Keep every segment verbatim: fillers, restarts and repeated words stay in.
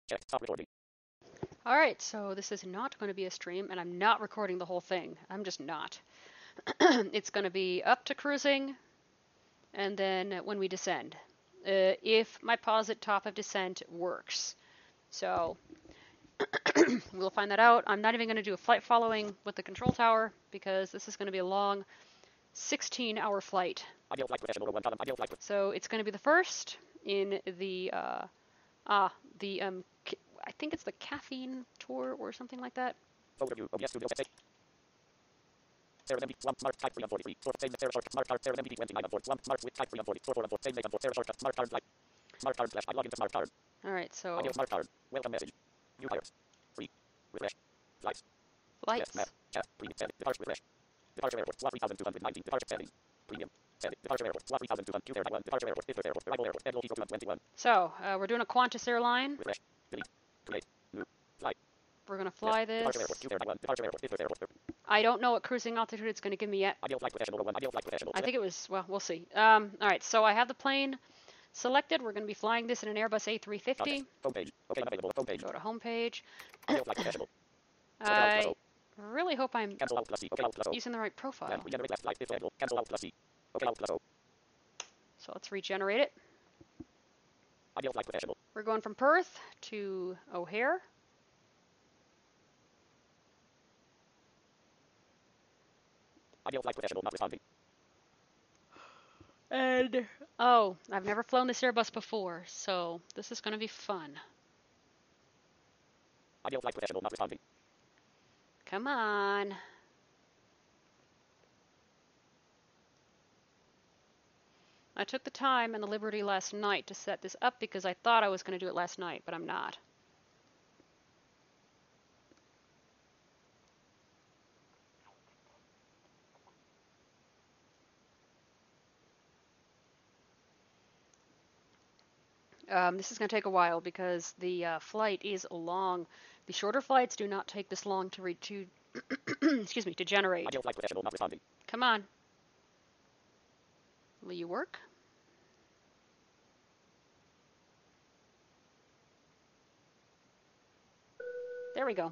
Check. Stop recording. Alright, so this is not going to be a stream, and I'm not recording the whole thing. I'm just not. It's going to be up to cruising, and then when we descend. Uh, if my pause at top of descent works. So, we'll find that out. I'm not even going to do a flight following with the control tower, because this is going to be a long sixteen hour flight. Ideal flight professional one column. Ideal flight. So it's going to be the first in the, uh, ah, the, um, I think it's the caffeine tour or something like that. Overview. O B S Studio set. Sarah M B one smart type three on forty-three. Sort save the Sarah shortcut. Smart card Sarah M B twenty-nine on four. One smart with type three on forty. Four four on four. Save date on four. Sarah shortcut. Smart card like. Smart card slash. I log into smart card. Alright, so. Ideal smart card. Welcome message. View tires. Free. Refresh. Flights. Flights. Yes, map. Chat. Premium. Set. Departure refresh. Departure airport. One three thousand two hundred nineteen. Departure settings. Premium. Set. Departure airport. One three thousand two hundred. Two one. Departure airport. Fifth airport. Arrival airport. Schedule equal to twenty-one. So, uh, we're doing a Qantas airline. Refresh. Delete. Create. New. Flight. We're going to fly Yes. this. Departure airport. Two airport. Departure airport. Fifth airport. I don't know what cruising altitude it's going to give me yet. Ideal flight professional one. Ideal flight professional. I think it was, well, we'll see. Um, Alright, so I have the plane selected. We're going to be flying this in an Airbus A three fifty. Homepage. Okay, unavailable. Homepage. Go to homepage. Ideal flight professional. I really hope I'm Cancel out plus C. Okay, out plus O. using the right profile. And regenerate left flight fifth level. Cancel out plus C. Okay, out plus O. So let's regenerate it. Ideal flight professional. We're going from Perth to O'Hare. Ideal flight professional not responding. And, oh, I've never flown this Airbus before, so this is going to be fun. Ideal flight professional not responding. Come on. I took the time and the liberty last night to set this up because I thought I was going to do it last night, but I'm not. Um, this is going to take a while because the uh, flight is long. The shorter flights do not take this long to read to, excuse me, to generate. Ideal flight professional not responding. Come on. Will you work? There we go.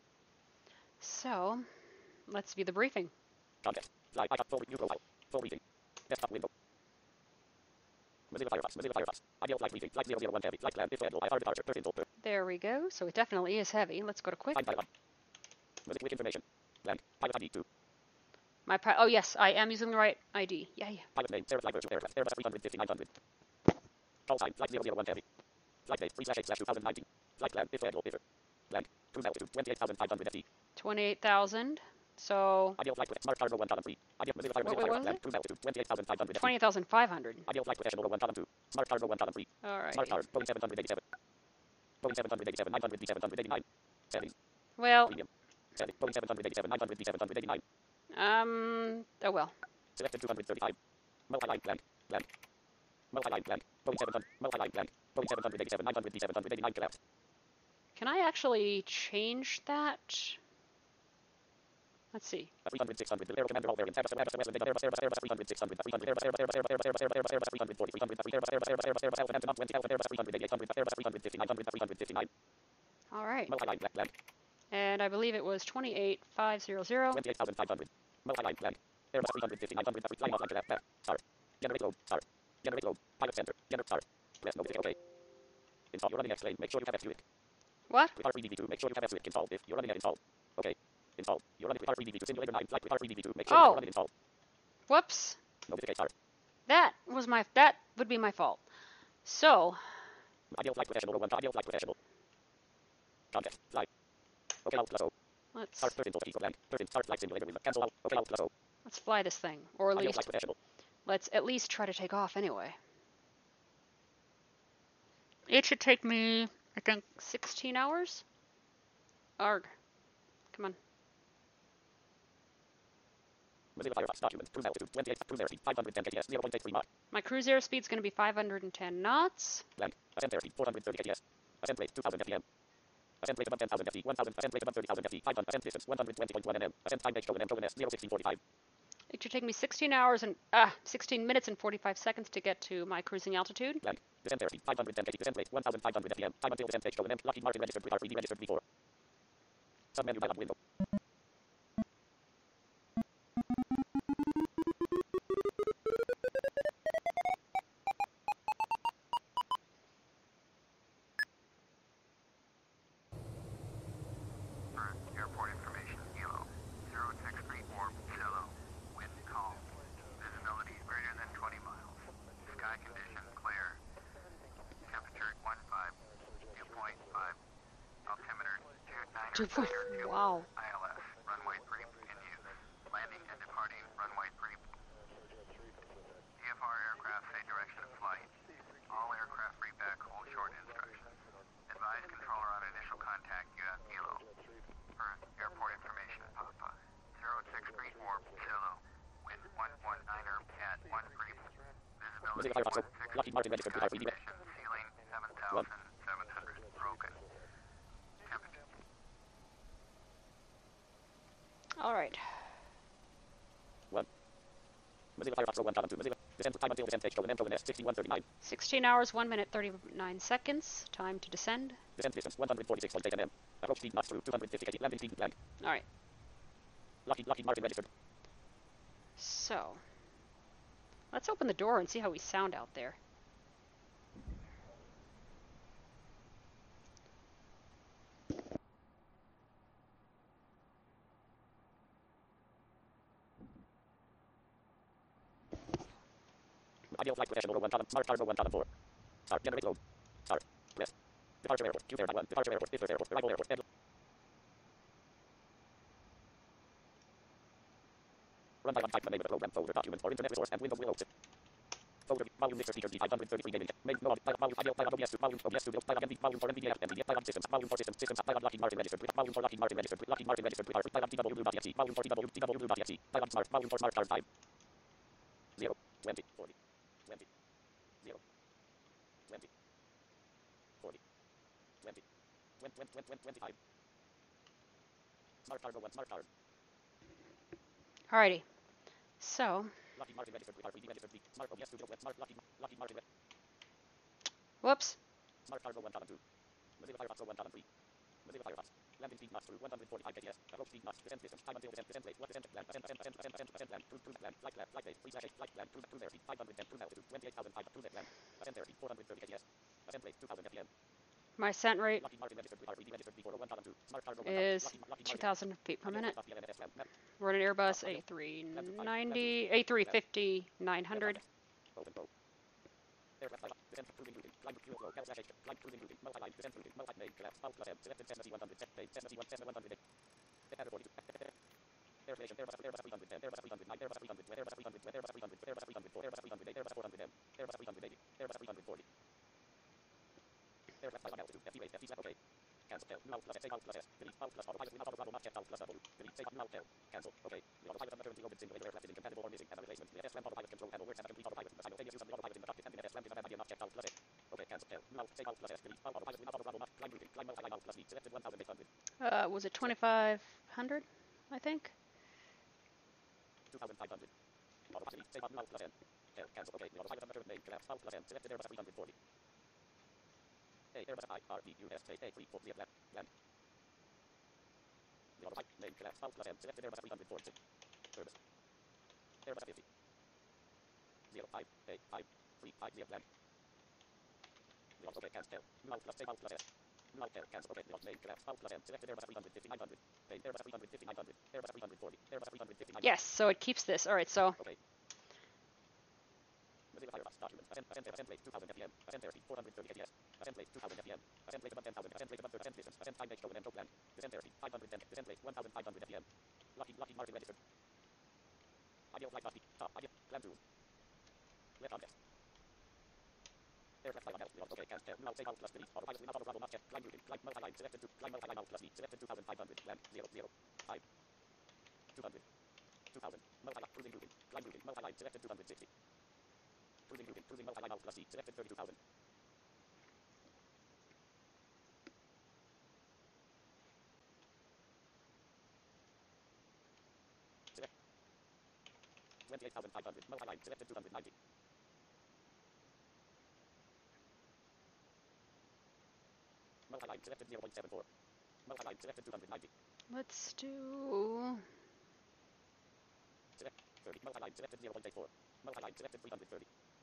So, let's view the briefing. Context. Flight icon. Full new profile. Full briefing. Desktop window. Mozilla Firefox. Mozilla Firefox. Ideal flight briefing. Flight zero zero one heavy. Flight plan. Fifth level. I R departure. thirteen volt per. There we go. So it definitely is heavy. Let's go to quick. Find dialog. Mozilla quick information. Blank. Pilot I D two. My pi- oh yes, I am using the right I D. Yeah, yeah. Pilot name. Sarah flight virtual aircraft. Airbus three fifty nine hundred. Call sign. Flight zero zero one heavy. Flight date. three slash eight slash twenty nineteen. Flight plan. Fifth level. Fifth. Blank. Cruise altitude. twenty-eight thousand five hundred F T. twenty-eight thousand. So Ideal flight smart cargo one column three. Ideal Mozilla Fire What- Mozilla what was Fire it? cruise altitude twenty-eight thousand five hundred. twenty thousand five hundred. Ideal flight professional one column two. Smart cargo one column three. All right. Smart card Boeing seven eighty-seven. Boeing seven eighty-seven nine hundred D seven eighty-nine. Settings. Well, Premium. Setting. Boeing seven eighty-seven nine hundred D seven eighty-nine. um, oh well. Selected two thirty-five. Multi-line blank. Blank. Multi-line blank. Boeing seven hundred. Multi-line blank. Boeing seven eighty-seven nine hundred D seven eighty-nine collapsed. Can I actually change that? Let's see. three hundred six hundred. Air Commander all variants. Airbus Airbus Airbus Airbus Airbus Airbus three hundred six hundred. three hundred Airbus Airbus Airbus Airbus Airbus Airbus Airbus three hundred forty. three hundred Airbus Airbus Airbus Airbus Airbus Alpha twenty Alpha Airbus three hundred eighty-eight hundred. Airbus three hundred fifty nine hundred. three hundred fifty-nine. All right. Multi-line blank. Blank. And I believe it was twenty-eight thousand five hundred. twenty-eight thousand five hundred. Multi-line blank. Airbus three hundred fifty nine hundred. Flying off like that. Back. Start. Generate load. Start. Generate load. Pilot center. Generate start. Press notification. Okay. Install. You're running X-Plane. Make sure you have F-Suic. What? With R three D V two. Make sure you have F-Suic installed. If you're running it, installed. Okay. Install. You're running with R three D V two. Simulator nine. Flight with R three D V two. Make sure Oh. you're running installed. Whoops. Notification. Start. That was my, that would be my fault. So, Ideal flight professional. One. Ideal flight professional. Context. Flight. Okay. Out plus O. let's, Start thirteen volt equal blank. thirteen. Start flight simulator window. Cancel out. Okay. Out plus O. let's fly this thing. Or at Ideal least, flight professional. let's at least try to take off anyway. It should take me, I think, sixteen hours? Arg. Come on. Mozilla Firefox document. Cruise altitude. twenty-eight. Cruise airspeed. five hundred ten K T S. zero point eight three Mach. My cruise airspeed is going to be five hundred ten knots. Blank. Ascent airspeed. four hundred thirty K T S. Ascent rate. two thousand F T M. Ascent rate above ten thousand F T. one thousand. Ascent rate above thirty thousand F T. five hundred. Ascent distance. one hundred twenty point one N M. Ascent time. H. N M. N S. zero sixteen forty-five. It should take me sixteen hours and ah, sixteen minutes and forty-five seconds to get to my cruising altitude. Blank. Descent airspeed five hundred ten feet. Descent rate one thousand five hundred F P M. Time until descent stage shown. Lockheed Martin registered with R three D registered before. Submenu dialog window. Airport information, Kilo. zero six three four, Cello. Wind calm. Visibility greater than twenty miles. Sky condition clear. Temperature one five, dew point five. Altimeter Two two point. nine two. Wow. I L S, runway three in use. Landing and departing runway three. D F R aircraft say direction of flight. All aircraft reback hold short instructions. Advise controller on initial contact U F Kilo. Earth airport information, Papa. zero six three four, Cello. Wind one one niner at one three. Visibility Mozilla Firefox. one six. Lockheed Martin registered with Sky R three D. condition, ceiling seven thousand seven hundred. Broken. Temperature. All right. one. Mozilla Firefox one thousand two. Mozilla. Descent time until descent stage shown. Info in S sixty-one thirty-nine. sixteen hours, one minute, thirty-nine seconds. Time to descend. Descent distance one hundred forty-six point eight meters. Approach speed Mach through two hundred fifty K. Landing speed blank. All right. Lockheed, Lockheed Martin registered. So, let's open the door and see how we sound out there. Ideal flight position over one thousand. Smart cargo one thousand four. Start. Generate load. Start. Rest. Departure airport. Q air one. Departure airport. Pittsburgh airport. Arrival airport. Dead. Run by one type the name of the program folder document or internet resource and window will open. Folder volume mixer speaker D five hundred thirty-three daily. Main no volume ideal by O B S to volume O B S studio by M V volume for N V D A and V D A by systems volume for systems systems by Lockheed Martin registered with volume for Lockheed Martin registered with Lockheed Martin registered with R by T W Blue dot E X E volume for T W T W Blue dot E X E by Smart volume for Smart card five. zero. twenty. forty. twenty. zero. twenty. forty. twenty. twenty. twenty. twenty-five. Smart cargo one. Smart card. Alrighty. So, Lockheed Martin registered with R three D registered V. Smart O B S studio web. Smart Lockheed Lockheed Martin. whoops. Smart cargo one thousand two. Mozilla Firefox one thousand three. Mozilla Firefox. Landing speed Mach through one hundred forty-five K T S. Approach speed Mach. Descent distance. Time until descent. Descent rate. What descent plan? Ascent. Ascent. Ascent. Ascent. Ascent. Plan. Cruise. Cruise plan. Flight plan. Flight rate. Free slash flight plan. Cruise. Cruise airspeed five hundred ten. Cruise altitude twenty-eight thousand five. Cruise plan. Ascent airspeed four hundred thirty K T S. Ascent rate two thousand F P M. My ascent rate Lockheed Martin registered with R three D registered before one thousand two. Smart cargo is Lockheed, Lockheed two Martin. thousand feet per minute. Ideal F P M map. We're in an Airbus A three ninety, A three fifty, nine hundred. Open boat. Aircraft pilot. Descent cruising routing. Climb fuel flow. Gas slash H. Climb cruising routing. Multi-line. Descent routing. Multi-main. Collapse. Out plus M. Selected Cessna one hundred. Set page. Cessna one. Cessna one hundred. Air forty-two. Air Aviation. Airbus. Airbus three hundred ten. Airbus three hundred nine. Airbus three hundred. Airbus three hundred. Airbus three hundred. Airbus three hundred four. Airbus three hundred eight. Airbus four hundred M. Airbus three hundred eighty. Airbus three hundred forty. Aircraft pilot altitude. F T rate. F T slap. OK. Cancel. Tel. Now plus S. Say out plus S. Delete. Out plus auto pilot. Without auto Bravo. Mark out plus W. Delete. Say now tel. Cancel. OK. The autopilot on the currently open simulator aircraft is incompatible or missing. As a replacement, the S LAM autopilot control panel works as a complete autopilot. The simultaneous use of the autopilot in the cockpit and in the S LAM is a bad idea. Not checked out plus S. OK. Cancel. Tel. Now say out plus S. Delete. Out autopilot without auto Bravo. Mark. Climb routing. Climb multi-line out plus V. Selected one thousand eight hundred. Uh, was it twenty-five hundred? I think. two thousand five hundred. Autopilot. Say out now plus N. Tel. Cancel. OK. The autopilot on the current main collapse out plus N. Selected Airbus three hundred forty. A. Airbus I. R. D. U. S. A. A. three forty. Land. Land. The autopilot main collapse out plus M. Selected Airbus three hundred forty. Airbus. Airbus fifty. zero five A five three five zero land. The auto cancel. Now plus save out plus S. Now tel cancel. Okay. The auto main collapse out plus M. Selected Airbus three hundred fifty nine hundred. Main Airbus three hundred fifty nine hundred. Airbus three hundred forty. Airbus three hundred fifty nine hundred. Yes, so it keeps this. Alright, so Okay. Mozilla Firefox documents. Ascent, ascent, ascent rate two thousand F P M. Ascent airspeed four hundred thirty K T S. Ascent rate two thousand F P M. Ascent rate above ten thousand. Ascent rate above ascent distance. Ascent time rate shown and pro plan. Descent airspeed five hundred ten. Descent rate one thousand five hundred F P M. Lockheed, Lockheed Martin registered. Ideal flight speed. Top. Ideal. Plan two. Left on test. Aircraft flight on L. Okay, cancel. Now save out plus delete. Autopilot without auto Bravo. Mark check. Climb routing. Climb multi-line. Selected two. Climb multi-line out plus V. Selected two thousand five hundred. Land. zero zero five. two hundred. two thousand. Multi-line. Cruising routing. Climb routing. Multi-line. Selected two hundred sixty. Cruising routing. Cruising multi-line out plus V. Selected thirty-two thousand. Select. twenty-eight thousand five hundred. Multi-line. Selected two hundred ninety. Multi-line. Selected zero point seven four. Multi-line. Selected two hundred ninety. Let's do... Select thirty. Multi-line. Selected zero point eight four. Multi-line. Selected three hundred thirty.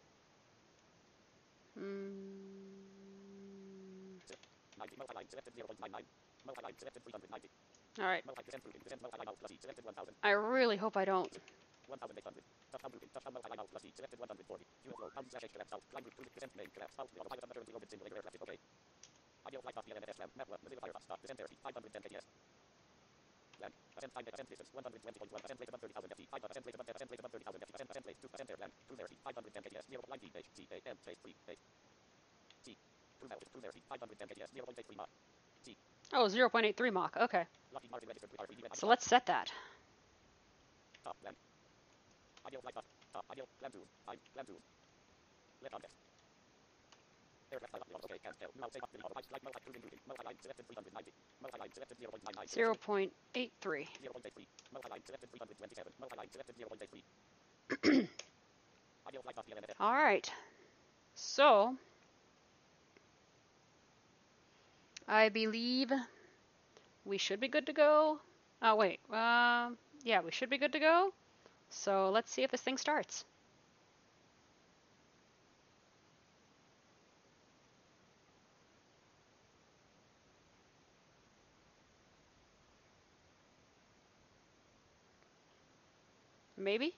Mm. ninety. Multi-line. Selected zero point nine nine. Multi-line. Selected three hundred ninety. All right. Multi descent routing. Descent multi-line out plus E. Selected one thousand. I really hope I don't. one thousand eight hundred. Touchdown routing. Touchdown multi-line out plus E. Selected one hundred forty. Fuel flow. Pound slash H collapse out. Climb route. Cruise descent main collapse out. Pilot currently loaded simulator air traffic. Okay. Ideal flight path P L N S LAM. Map one. Mozilla Firefox. Start. Descent airspeed. five hundred ten K T S. Land. Ascent time. Ascent distance. one hundred twenty point one. Ascent rate above thirty thousand F T. five. Ascent rate above ten. Ascent rate above thirty thousand F T. Ascent. Ascent rate two. Ascent air land. Cruise airspeed. five hundred ten K T S. zero. Line T. H. T. A. M. Space three. eight. T. Cruise altitude. Cruise airspeed. five hundred ten K T S. zero point eight three Mach. T. Oh, zero point eight three Mach. Okay. Lockheed Martin registered with R three. So let's set that. Top. Land. Ideal flight path. Top. Ideal. Land tools. Time. Land tools. Left context. Aircraft flight path. Okay. Can't tell. Now say off. Right. Flight multi cruising routing. Multi-line. Selected three hundred ninety. Multi-line. Selected zero point nine nine. zero point eight three. zero point eight three. Multi-line. Selected three hundred twenty-seven. Multi-line. Selected zero point eight three. Ideal flight path P L N S. All right. So I believe we should be good to go. Oh, wait. Um, yeah, we should be good to go. So let's see if this thing starts. Maybe?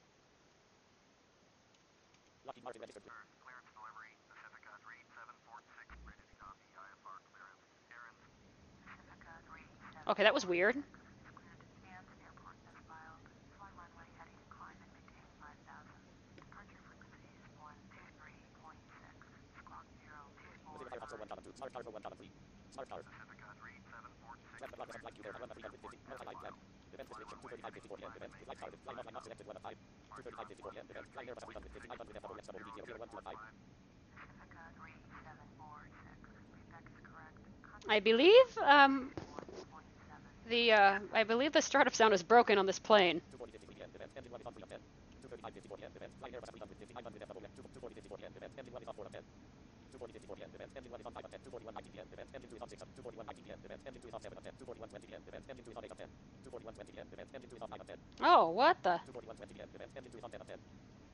Lockheed Martin registered with Clearance delivery, Pacifica three seven four six, ready to copy I F R clearance. Aaron's Pacifica three seven. Okay, that was weird. Cleared to Sands Airport as filed. Fly runway heading climb and maintain five thousand. Departure frequencies one two three point six. Squawk zero two four. Mozilla Firefox oh one column two. Smart cars oh one column three. Smart cars. Pacifica three seven four six. Left block flight to there. Runway three hundred fifty. Multi-line plan. Event description two thirty-five fifty-four P M. Event flight target. Flying offline not selected one of five. two thirty-five fifty-four P M. Event flying Airbus three hundred fifty. nine hundred F W X W D zero one two five. Pacifica three seven four six. Prefix correct. I believe um, the uh, I believe the startup sound is broken on this plane. two forty fifty-three P M. Event engine one is on three of ten. two thirty-five fifty-four P M. Event flying Airbus three hundred fifty. nine hundred F W X two forty fifty-four P M. Event engine one is on four of ten. two forty fifty-four P M. Event engine one is on five of ten. two forty-one ninety P M. Event engine two is on six of two forty-one ninety P M. Event engine two is on seven of ten. two forty-one twenty P M. Event engine two is on eight of ten. two forty-one twenty P M. Event engine two is on five of ten. Oh, what the? two forty-one twenty P M. Event engine two is on ten of ten.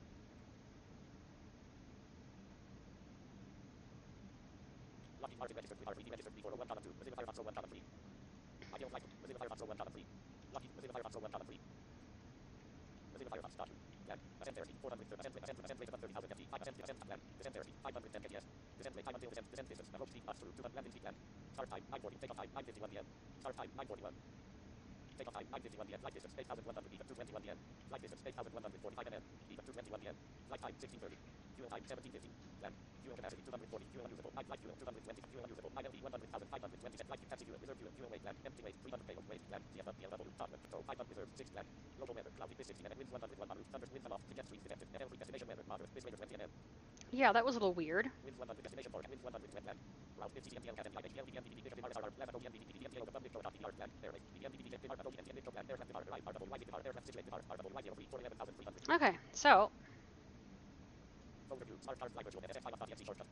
Lockheed Martin registered with R three. Registered before oh one column two. Mozilla Firefox oh one column three. Ideal flight. Mozilla Firefox oh one column three. Lockheed Mozilla Firefox oh one column three. Mozilla Firefox start. Land. Ascent airspeed four hundred. Ascent rate. Ascent ascent rate above thirty thousand F T. five ascent ascent land. Descent airspeed five hundred ten K T S. Descent rate time until descent descent distance. Approach speed pass through two hundred landing speed land. Start time nine forty. Takeoff time nine fifty-one P M. Start time nine forty-one. Takeoff time nine fifty-one P M. Flight distance eight thousand one hundred feet up to twenty-one P M. Flight distance eight thousand one hundred forty-five millimeters. Feet up to twenty-one P M. Flight time sixteen thirty. Fuel time seventeen fifty. Land. Fuel capacity two hundred forty. Fuel unusable. Night flight fuel two hundred twenty. Fuel unusable. nine L V one hundred thousand five hundred twenty. Flight capacity fuel. Reserve fuel. Fuel weight land. Empty weight three hundred payload weight land. T F P L W. Top control five hundred reserve six land. Local weather. Cloudy with sixty and winds one hundred one miles. Thunder winds aloft. Jet streams detected. N L three destination weather moderate. Wind radar twenty M M. Yeah, that was a little weird. Winds one hundred destination forecast. Winds one hundred wetland. Route fifty C M T L cat M P I H L B M D B Bishop R S R Left O M D B P D M T O Republic Pro P R land. Airway. B M D B Bishop R O M D M land. Aircraft R Live R W Y R aircraft situated R R W Y zero three four eleven thousand three hundred. Okay, so Overview. Smart cars fly virtual. S X five of T F C shortcut.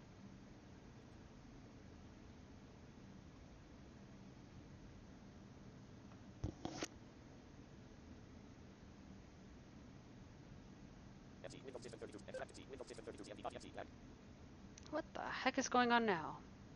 F C Windows System thirty-two. Extracted C. Windows System thirty-two. C M D F C land. what the heck is going on now?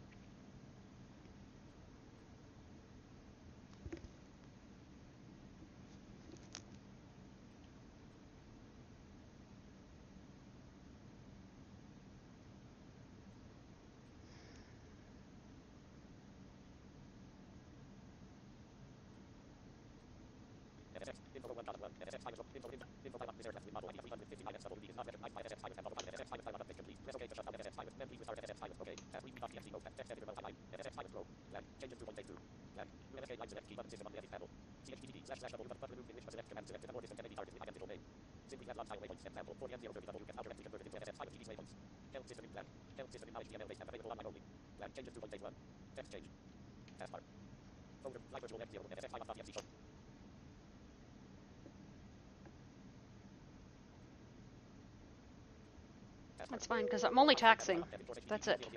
S X info one column one. S X five info info info five this aircraft with model I D three hundred fifty-nine S W D is not measured by S X five and S X five five update complete. Press OK to shut down S X five. Then please restart S X five. OK. Pass read dot T X T mode. Text editor multi-line. S X five pro. Land. Changes two point eight two. Land. U N S K line select key button system on the edit panel. C H T T P slash slash W but remove in which select command select abort distant enemy target with identical name. Simply add launch time waypoints example forty M zero thirty W gets automatically converted into S X five T V's waypoints. Health system in plan. Health system in H T M L based app available online only. Land changes two point eight one. Text change. Taskbar. Folder. Flight virtual F zero. S X five of T F C short. That's fine, because I'm only taxing. That's it.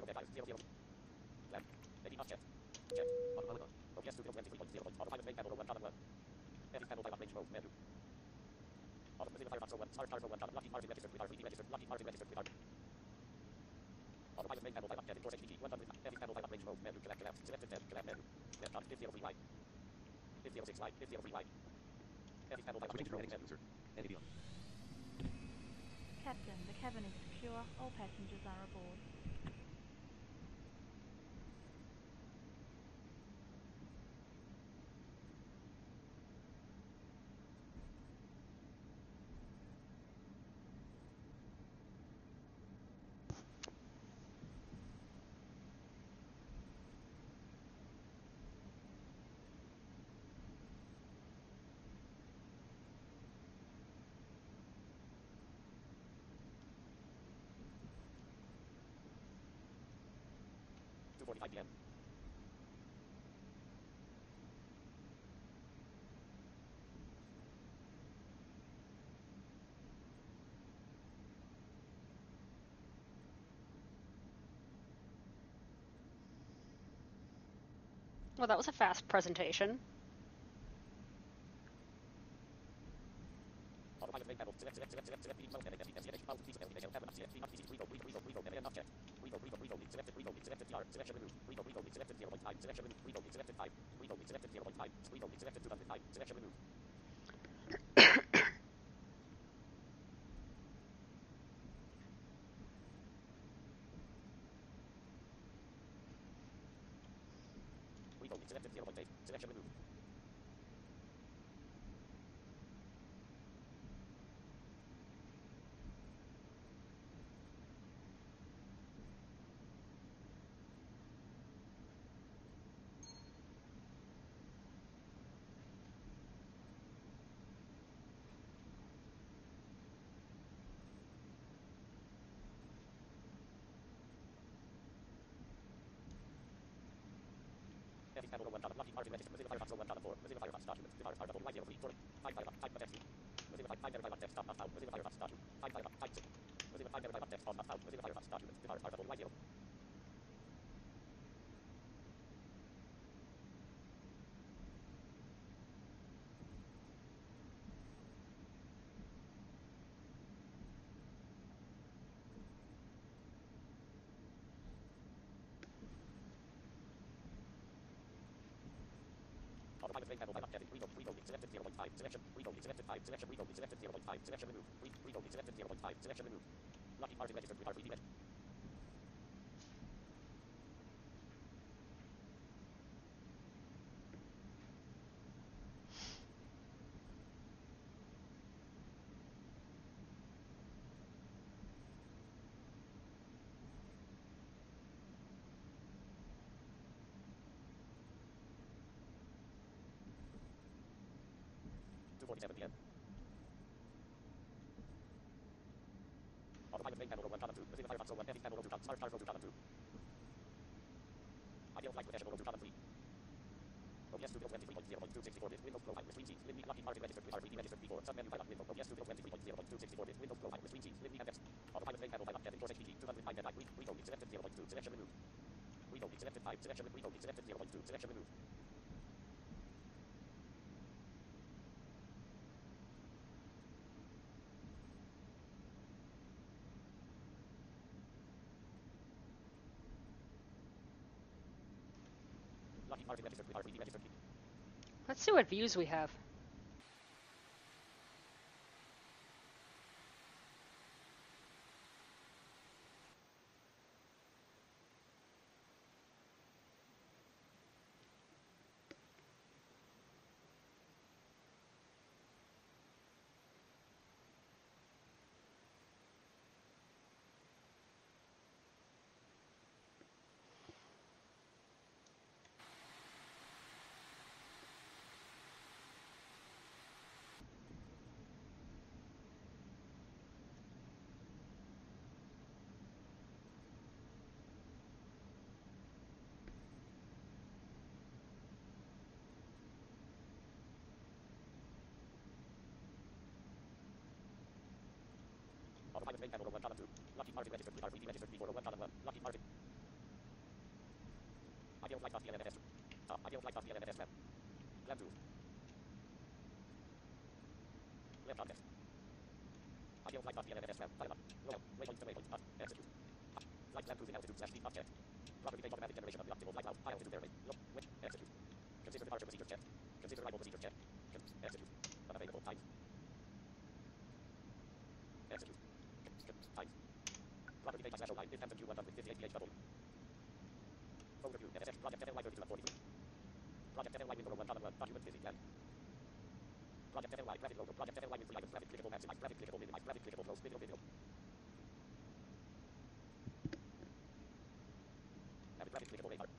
Captain, the cabin is secure. All passengers are aboard. two forty-five p m Well, that was a fast presentation. Autopilot main panel. Select, select, select, select, select, beam, select, M C, M C, M C, power, P, select, cabin, up, select, P, Revo, Revo, Revo, Revo, M, object. Revo, Revo, Revo, selected, Revo, selected, T R, selection remove. Revo, Revo, selected, zero point five, selection remove. Revo, selected, five. Revo, selected, zero point five. Revo, selected, two hundred five, selection remove. Revo, selected, zero point eight, selection remove. F panel one column, Lockheed Martin registered, Mozilla Firefox one column four, Mozilla Firefox document, Mozilla Firefox one zero three, four, five five five text, Mozilla five five verify text, stop not found, Mozilla Firefox document, five five five six, Mozilla five verify text, not found, Mozilla Firefox document, Mozilla Firefox one zero. Autopilot main panel, five, Revo, Revo, selected, zero point five, selection, Revo, selected, five, selection, Revo, selected, zero point five, selection remove, Revo, selected, zero point five, selection remove. Lockheed Martin registered, with R three D registered. two forty-seven p m Autopilot main panel one column two, Mozilla Firefox one, F panel two column, Smart Cars two column two. Ideal flight professional two column three. O B S two twenty-three point zero point two sixty-four bit, Windows Pro five with stream keys, Lindy, Lockheed Martin registered with R three D registered before, submenu pilot window, O B S two twenty-three point zero point two sixty-four bit, Windows Pro five with stream keys, Lindy and text. Autopilot main panel five, Kevin Course H P G, two hundred five deadline, Revo, selected, zero point two, selection remove. Revo, selected, five, selection, Revo, selected, zero point two, selection remove. Lockheed Martin registered with R three D registered. Let's see what views we have. Pilot main panel one column two. Lockheed Martin registered three R three D registered three four one column one. Lockheed Martin. Ideal flight P L N S. Top. Ideal flight P L N S map. Plan two. Left object. Ideal flight P L N S map. Dialog. Low. Waypoint to waypoint. Up. Execute. Up. Flight plan cruising altitude slash speed object. Property page automatic generation of the optimal flight route. High altitude airway. Low. Wait. Execute. Consider departure procedures check. Consider arrival procedures check. Con- execute. Unavailable times. Execute. Con- times. Property page slash O line. If Hampton Q one hundred fifty-eight P H W. Overview. N S X. Project F L Y thirty-two of forty-three. Project F L Y window one column one. Document busy plan. Project F L Y graphic logo. Project F L Y with three items. Graphic clickable maximize. Graphic clickable minimize. Graphic clickable close. Video video. Graphic graphic clickable radar.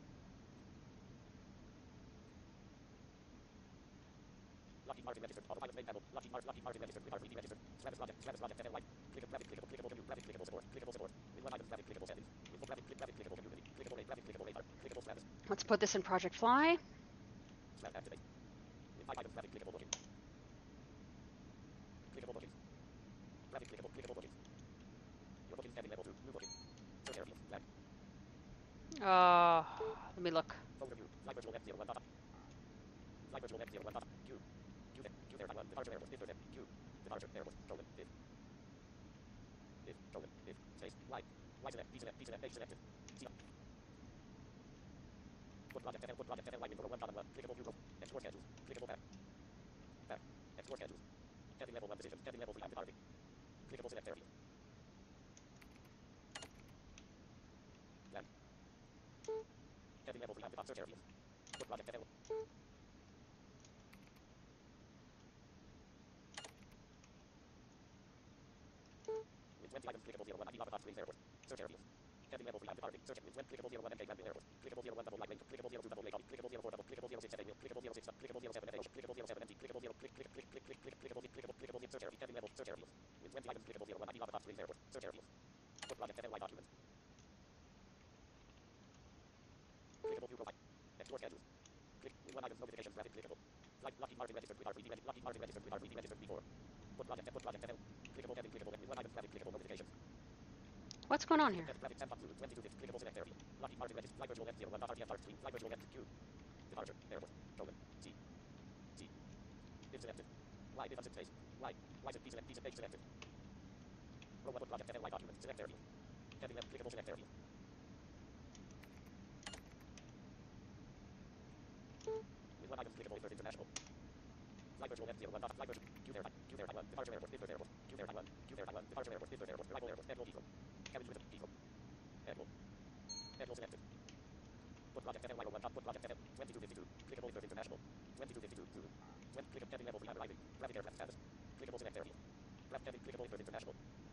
Lockheed Martin registered. Autopilot main panel. Lockheed Martin. Lockheed Martin registered. R three D registered. Travis project. Travis project. F L Y. Click graphic clickable. Clickable menu. Graphic clickable support. Clickable support. With one item. Graphic clickable settings. With graphic click graphic clickable community. Clickable rate. Graphic clickable radar. Clickable Travis. Let's put this in Project Fly. Slam activate. With five items. Graphic clickable booking. Clickable bookings. Graphic clickable. Clickable bookings. Your booking standing level two. New booking. Search areas. Blank. Uh, let me look. Overview. Flight virtual F zero one dot. Flight virtual F zero one dot. Q. Q there. Q there. One. Departure airport. If there. Q. Departure airport. Colon. If. If. Colon. If. Space. Y. Y select. B select. B select. H selected. C. Put project F L. Put project F L Y window one column one. Clickable view. Export schedules. Clickable back. Back. Export schedules. Heading level one decisions. Heading level three. I'm departing. Clickable select airfield. Plan. Heading level three. I'm departing. Search airfield. Put project F L. With twenty items. Clickable zero one. I D Lava Springs Airport. Search airfield. Heading level three. I'm departing. Search with when clickable zero one M K Granville Airport. Clickable zero one double light range. Clickable zero two double lake. Clickable zero four double. Clickable zero six F A wheel. Clickable zero six. Clickable zero seven F A ocean. Clickable zero seven M T. Clickable zero click click click click click click clickable clickable clickable search area. Heading level search areas. With twenty items. Clickable zero one. I D Lava Springs Airport. Search areas. Put project F L Y documents. Clickable view profile. Export schedules. Click with one items notifications graphic clickable. Flight Lockheed Martin registered with R three D registered. Lockheed Martin registered with R three D registered before. Put project put project F L. Clickable heading clickable with one items graphic clickable notifications. What's going on here? Graphic ten two twenty-two fifty clickable select airfield. Lockheed Martin registered. Flight virtual F zero one dot R T F R stream. Flight virtual F Q. Departure. Airport. Colon. C. C. If selected. Y. If unset space. Y. Y set B select B set page selected. Row one. Put project F L Y documents. Select airfield. Heading left. Clickable select airfield. With one item clickable for international. Flight virtual F zero one dot flight virtual Q there Q there one departure airport Ifrit airport Q there one Q there one departure airport Ifrit airport arrival airport Edwell Heathrow carriage with Heathrow Edwell Edwell selected. Put project F L Y one dot put project F L twenty-two fifty-two clickable Ifrit international twenty-two fifty-two two when click heading level three I'm arriving graphic aircraft status clickable select airfield graph heading clickable Ifrit international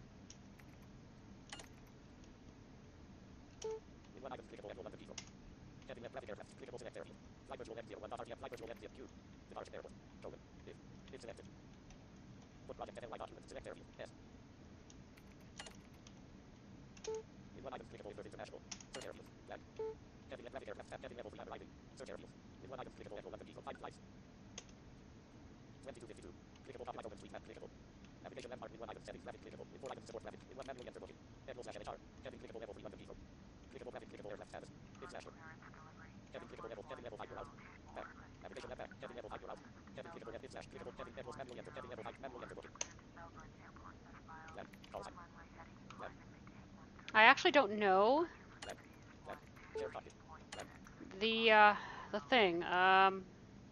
with one item clickable Edwell London Heathrow heading left graphic aircraft clickable select airfield flight virtual F zero one dot R T F flight virtual F zero Q departure airport colon if if selected. Put project F L Y documents. Select airfield. S. With one item clickable Ifrit international. Search airfield. Blank. Heading left graphic aircraft. Heading level three I'm arriving. Search airfield. With one item clickable Edwell London Heathrow. Five flights. twenty-two fifty-two. Clickable copy open suite map clickable. Navigation landmark with one item settings graphic clickable. With four items support graphic. With one manually enter booking. Edwell slash N H R. Heading clickable level three London Heathrow. Clickable graphic clickable aircraft status. If slash heading clickable level. Heading level five you're out. Back. Navigation left back. Heading level five you're out. Heading clickable F slash clickable heading Edwell's manually enter. Heading level five manually enter booking. Land. Call sign. Land. I actually don't know Land. Land. Share copy. Land. the uh, the thing. Um,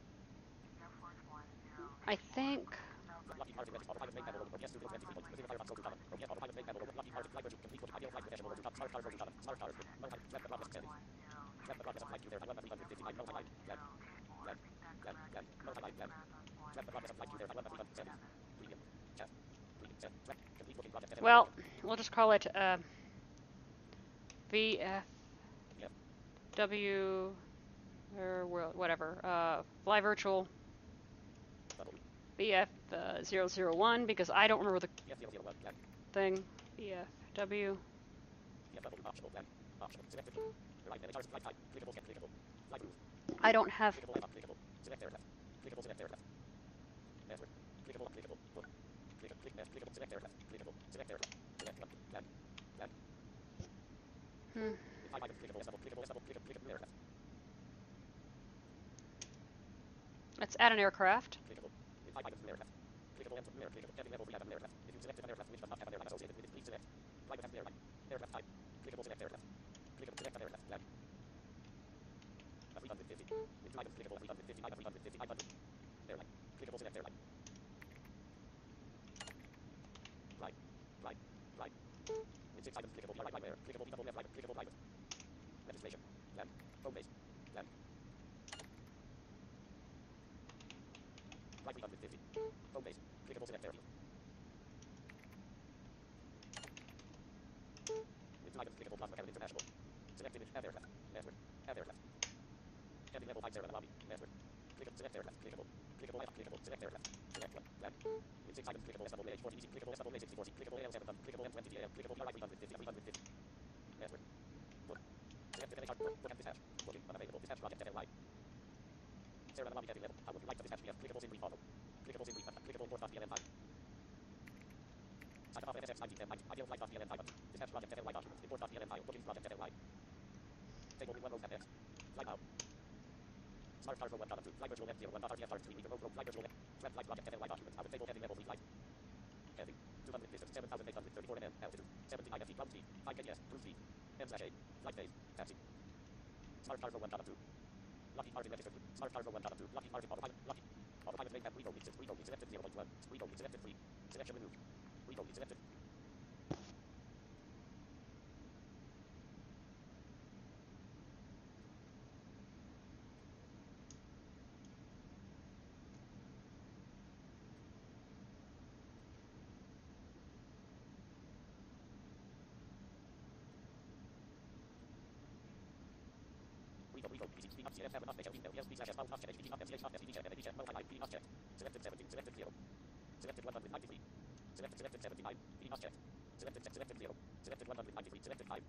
I think. Lockheed Martin registered autopilot main panel over yes to twenty-three point zero Firefox two column yes autopilot main panel over Lockheed Martin flight virtual complete for ideal flight professional over two smart car for two column smart cars multi left the progress settings left the progress of flight Q there Taiwan three hundred fifty-nine multi line land land land land multi line land left the progress of flight Q there Taiwan three hundred settings premium chat premium chat track complete booking project Well, we'll just call it uh, V F W or whatever. Uh, fly virtual B F uh, zero zero one because I don't remember the thing. B F W. I don't have. Click, click, left, clickable, select aircraft, clickable, select aircraft, select one, land, land. Hmm. Five items, clickable, assemble, clickable, assemble, click, click, new aircraft, Let's add an aircraft. clickable. Five items, new aircraft, clickable, enter, new air, clickable, heading level three, add an aircraft. If you selected an aircraft which does not have an airline associated with it, please select private and airline, aircraft type, clickable, select aircraft, clickable, select an aircraft, land. three hundred fifty. With two items, clickable, three hundred fifty, three hundred fifty, five hundred. Airline, clickable, select airline. Right, right, right. With six items, clickable, right, right, air, clickable, double left, right, clickable, private. Registration, land, home base, land. Right three hundred fifty. Home base, clickable, select airfield. With two items, clickable, Plasma Cannon International. Select image, add aircraft, network, add aircraft. Heading level five zero, lobby, network. Clickable, select aircraft, clickable, clickable, F, clickable, select aircraft, select one, land. With six items, clickable, assemble, H forty, clickable, assemble, A sixty-four, clickable, A L seven, clickable, M twenty, T A L, clickable, right three hundred fifty, three hundred fifty. Network. Book. Selected N H R, book, book and dispatch. Booking, unavailable, dispatch project, F L Y. Sarah Lobby, heading level, I would like to dispatch P F, clickables in brief follow. Clickables in brief, clickable, port dot P L N five. Sign off N S X nineteen ten, ideal flight dot P L N five. Dispatch project, F L Y documents, import dot P L N file, bookings project, F L Y. Table with one row, F X. Flight out. Smart cargo one column two, flight virtual F zero one dot R T F three meter row, row, flight virtual F, flight flight project, F L Y documents, out of table, heading level three flight. Heading, two hundred distance, seven thousand eight hundred thirty-four meters, altitude, seventy-nine feet, ground speed, five K T S, cruise speed, M slash A, flight phase, taxi. Smart cargo one column two. Lockheed Martin registered, Smart cargo one column two, Lockheed Martin autopilot, Lockheed, autopilot main map, read only, read only, selected zero point one, read only, selected three, selection removed, read only, selected. Read only, P C P not C F have enough H L email, yes, P slash S not H P not M C H not S D G N H multi line, P not checked, selected seventeen, selected zero, selected one hundred ninety-three, selected selected seventy-nine, P not checked, selected selected zero, selected one hundred ninety-three, selected five.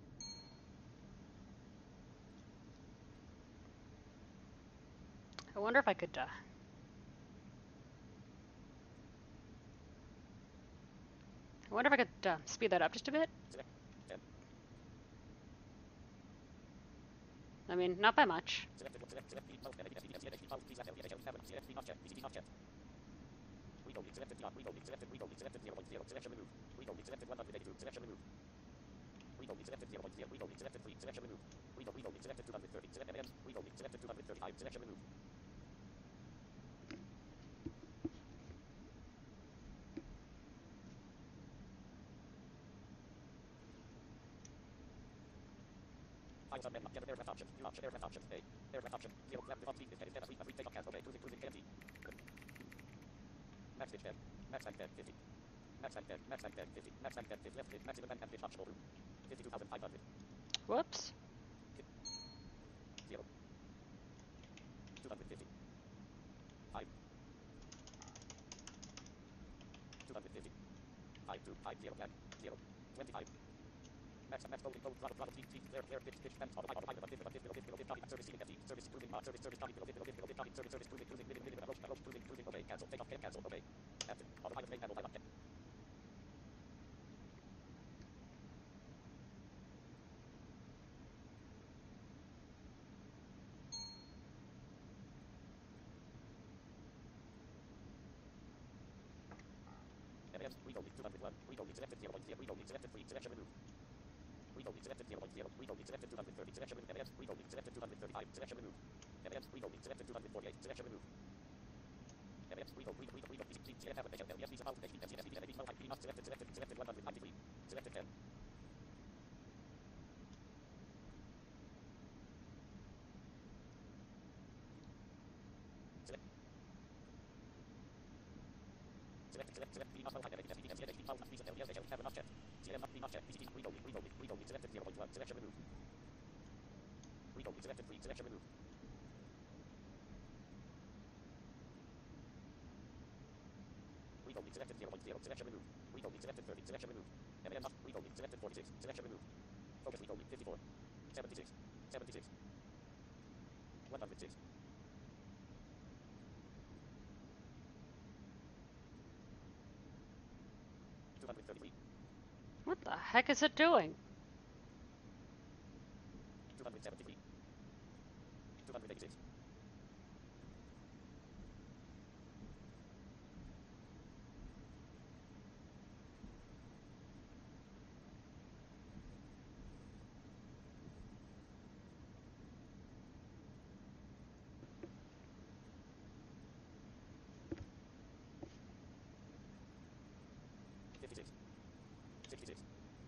I wonder if I could, uh... I wonder if I could uh, speed that up just a bit. Select ten. I mean, not by much. Selected select select P twelve N H S D M C H P twelve P slash L V H L seven C F P not checked, P C P not checked. Read only, selected not, read only, selected, read only, selected zero point zero, selection removed. Read only, selected one hundred eighty-two, selection removed. Read only, selected zero point zero, read only, selected three, selection removed. Read only, read only, selected two hundred thirty, select M M, read only, selected two hundred thirty-five, selection removed. Final submit, get aircraft options, new option, aircraft options, A, aircraft option, zero, left, default speed, is headed, free, take off, cancel, okay, cruising, cruising, K M T. Max pitch ten, max tank ten, fifty. Max tank ten, max tank ten, fifty. Max tank ten, fifty, left pitch, maximum and pitch optional room. fifty-two thousand five hundred. Whoops. Zero. two hundred fifty. Five. two hundred fifty. Five, two, five, zero, plan, zero. twenty-five. Max, max, loading, code, throttle, throttle, speed, speed, flare, flare, pitch, pitch, and autopilot, autopilot, but below, below, below, below, copy, service, copy, service, cruising, uh, service, service, copy, below, below, below, below, copy, service, service, cruising, cruising, minute, minute, approach, approach, cruising, cruising, obey, cancel, take off, cancel, obey. Active, autopilot, main panel, dialog, M M, read only, two hundred one, read only, selected zero point zero, read only, selected three, selection removed. Read only, selected zero point zero, read only, selected two hundred thirty, selection removed. M M, read only, selected two hundred thirty-five, selection removed. M M, read only, selected two hundred forty-eight, selection removed. M M, read only, read only, read only, C F have H L, yes, visa, H P, M C S, D N H, multi, P not selected, selected, selected one hundred ninety-three, selected ten. Select. Select, select, select, P not multi, M C S, D N H, multi, visa, L, yes, H L, have not checked. C M not, P not checked, P C P, read only, read only, read only, selected zero point one, selection removed. Read only, selected three, selection removed. Read only, selected zero point zero, selection removed. Read only, selected thirty, selection removed. M M not, read only, selected forty-six, selection removed. Focus, read only, fifty-four, seventy-six, seventy-six, one hundred six. thirty-three. What the heck is it doing? two hundred seventy-three. two hundred eighty-six. fifty-six. sixty-six.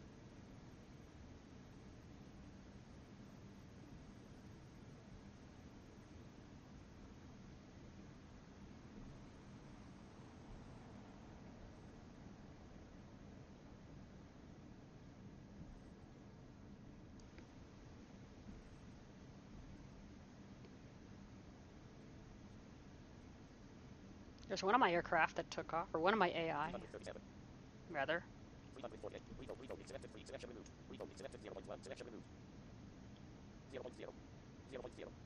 There's one of my aircraft that took off, or one of my A I, three hundred thirty-seven. rather. three hundred forty-eight. Revoke, revoke, selected free, selection removed. Revoke, selected zero point one, selection removed. zero point zero. zero point zero.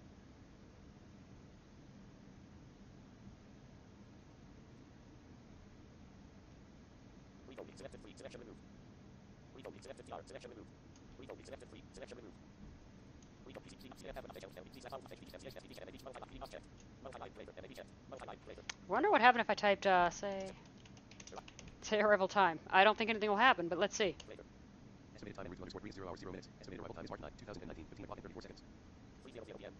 Revoke, selected free, selection removed. Revoke, selected T R, selection removed. Revoke, selected free, selection removed. Revoke, P C, C, have an update, P C, multi-line check. Multi-line flavor, M A B check. Multi-line flavor. Wonder what happened if I typed, uh, say, say arrival time. I don't think anything will happen, but let's see. Flavor. Estimated time en route to underscore three zero hours zero minutes. Estimated arrival time is March ninth, twenty nineteen, fifteen o'clock and thirty-four seconds. three hundred p m.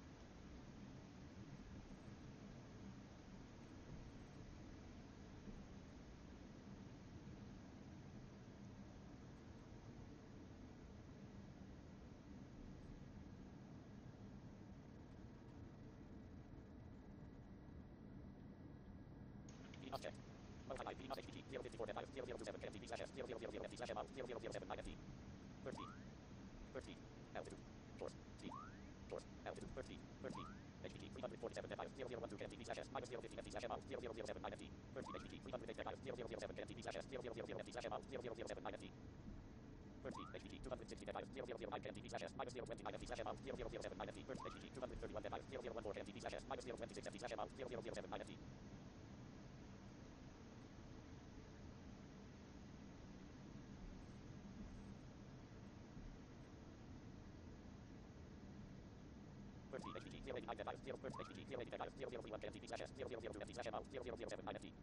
Check. Multi-line P D H P G zero fifty-four zero zero two seven K M T P slash S zero zero zero F T slash M out zero zero zero seven nine F T. Bird feed. Bird feed. Altitude. Course. Speed. Course. Altitude. Bird feed. Bird feed. H P G three hundred forty-seven zero zero one two K M T P slash S minus zero fifty F T slash M out zero zero zero seven nine F T. Bird feed. H P G three hundred eight zero zero seven K M T P slash S zero zero zero F T slash M out zero zero zero seven nine F T. Bird feed. H P G two hundred sixty zero zero zero nine K M T P slash S minus zero twenty-nine F T slash M out zero zero zero seven nine F T. Bird feed. H P G two hundred thirty-one zero zero one four K M T P slash S minus zero twenty-six F T slash M out zero zero zero seven nine F T. Bird feed. H P G zero eight nine zero Bird H P G zero eight nine zero zero three one K M T P slash S zero zero zero two F T slash M out zero zero zero seven nine F T.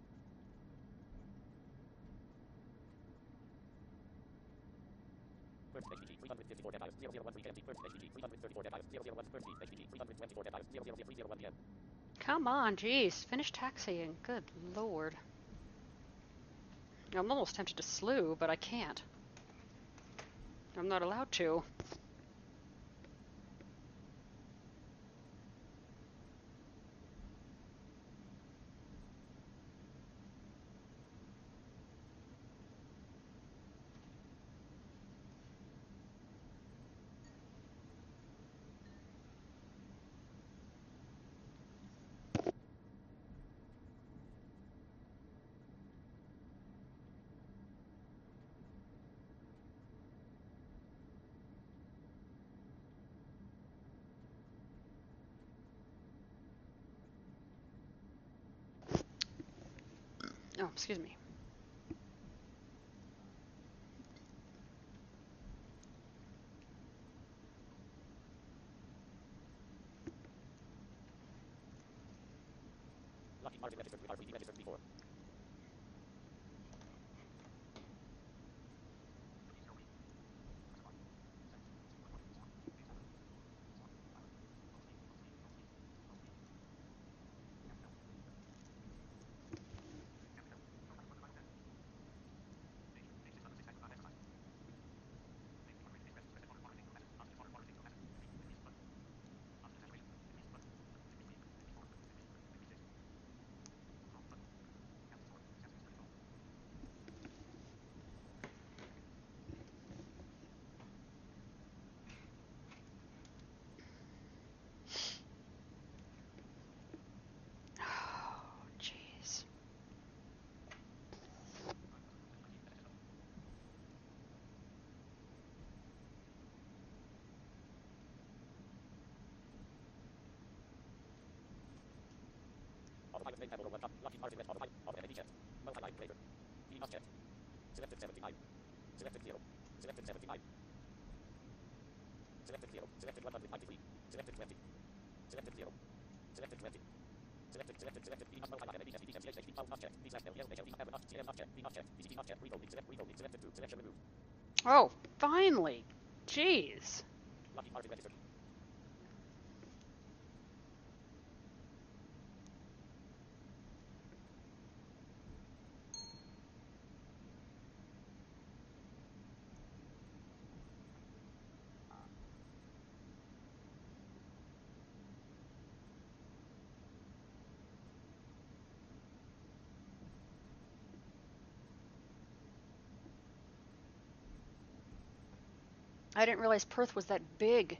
Bird H P G three hundred fifty-four zero zero one three K M T Bird H P G three hundred thirty-four zero zero one Bird feed H P G three hundred twenty-four zero zero zero three zero one P M. Come on, jeez. Finish taxiing. Good lord. I'm almost tempted to slew, but I can't. I'm not allowed to. Oh, excuse me. Lockheed Martin registered with R three D registered before. Jeez. Autopilot main panel one top. Lockheed Martin red autopilot. Auto M A B check. Multi-line flavor. P D check. Selected seventy-nine. Selected zero. Selected seventy-nine. Selected zero. Selected one hundred ninety-three. Selected twenty. Selected zero. Selected twenty. Selected, selected, selected, B not no I M, B S, B D M, C H, H, B not checked, B slash L, L, H, L, B not not, C M not checked, B not checked, B C D not checked, revoting, select, revoting, selected two, selection removed. Oh, finally. Jeez. Lockheed Martin registered. I didn't realize Perth was that big.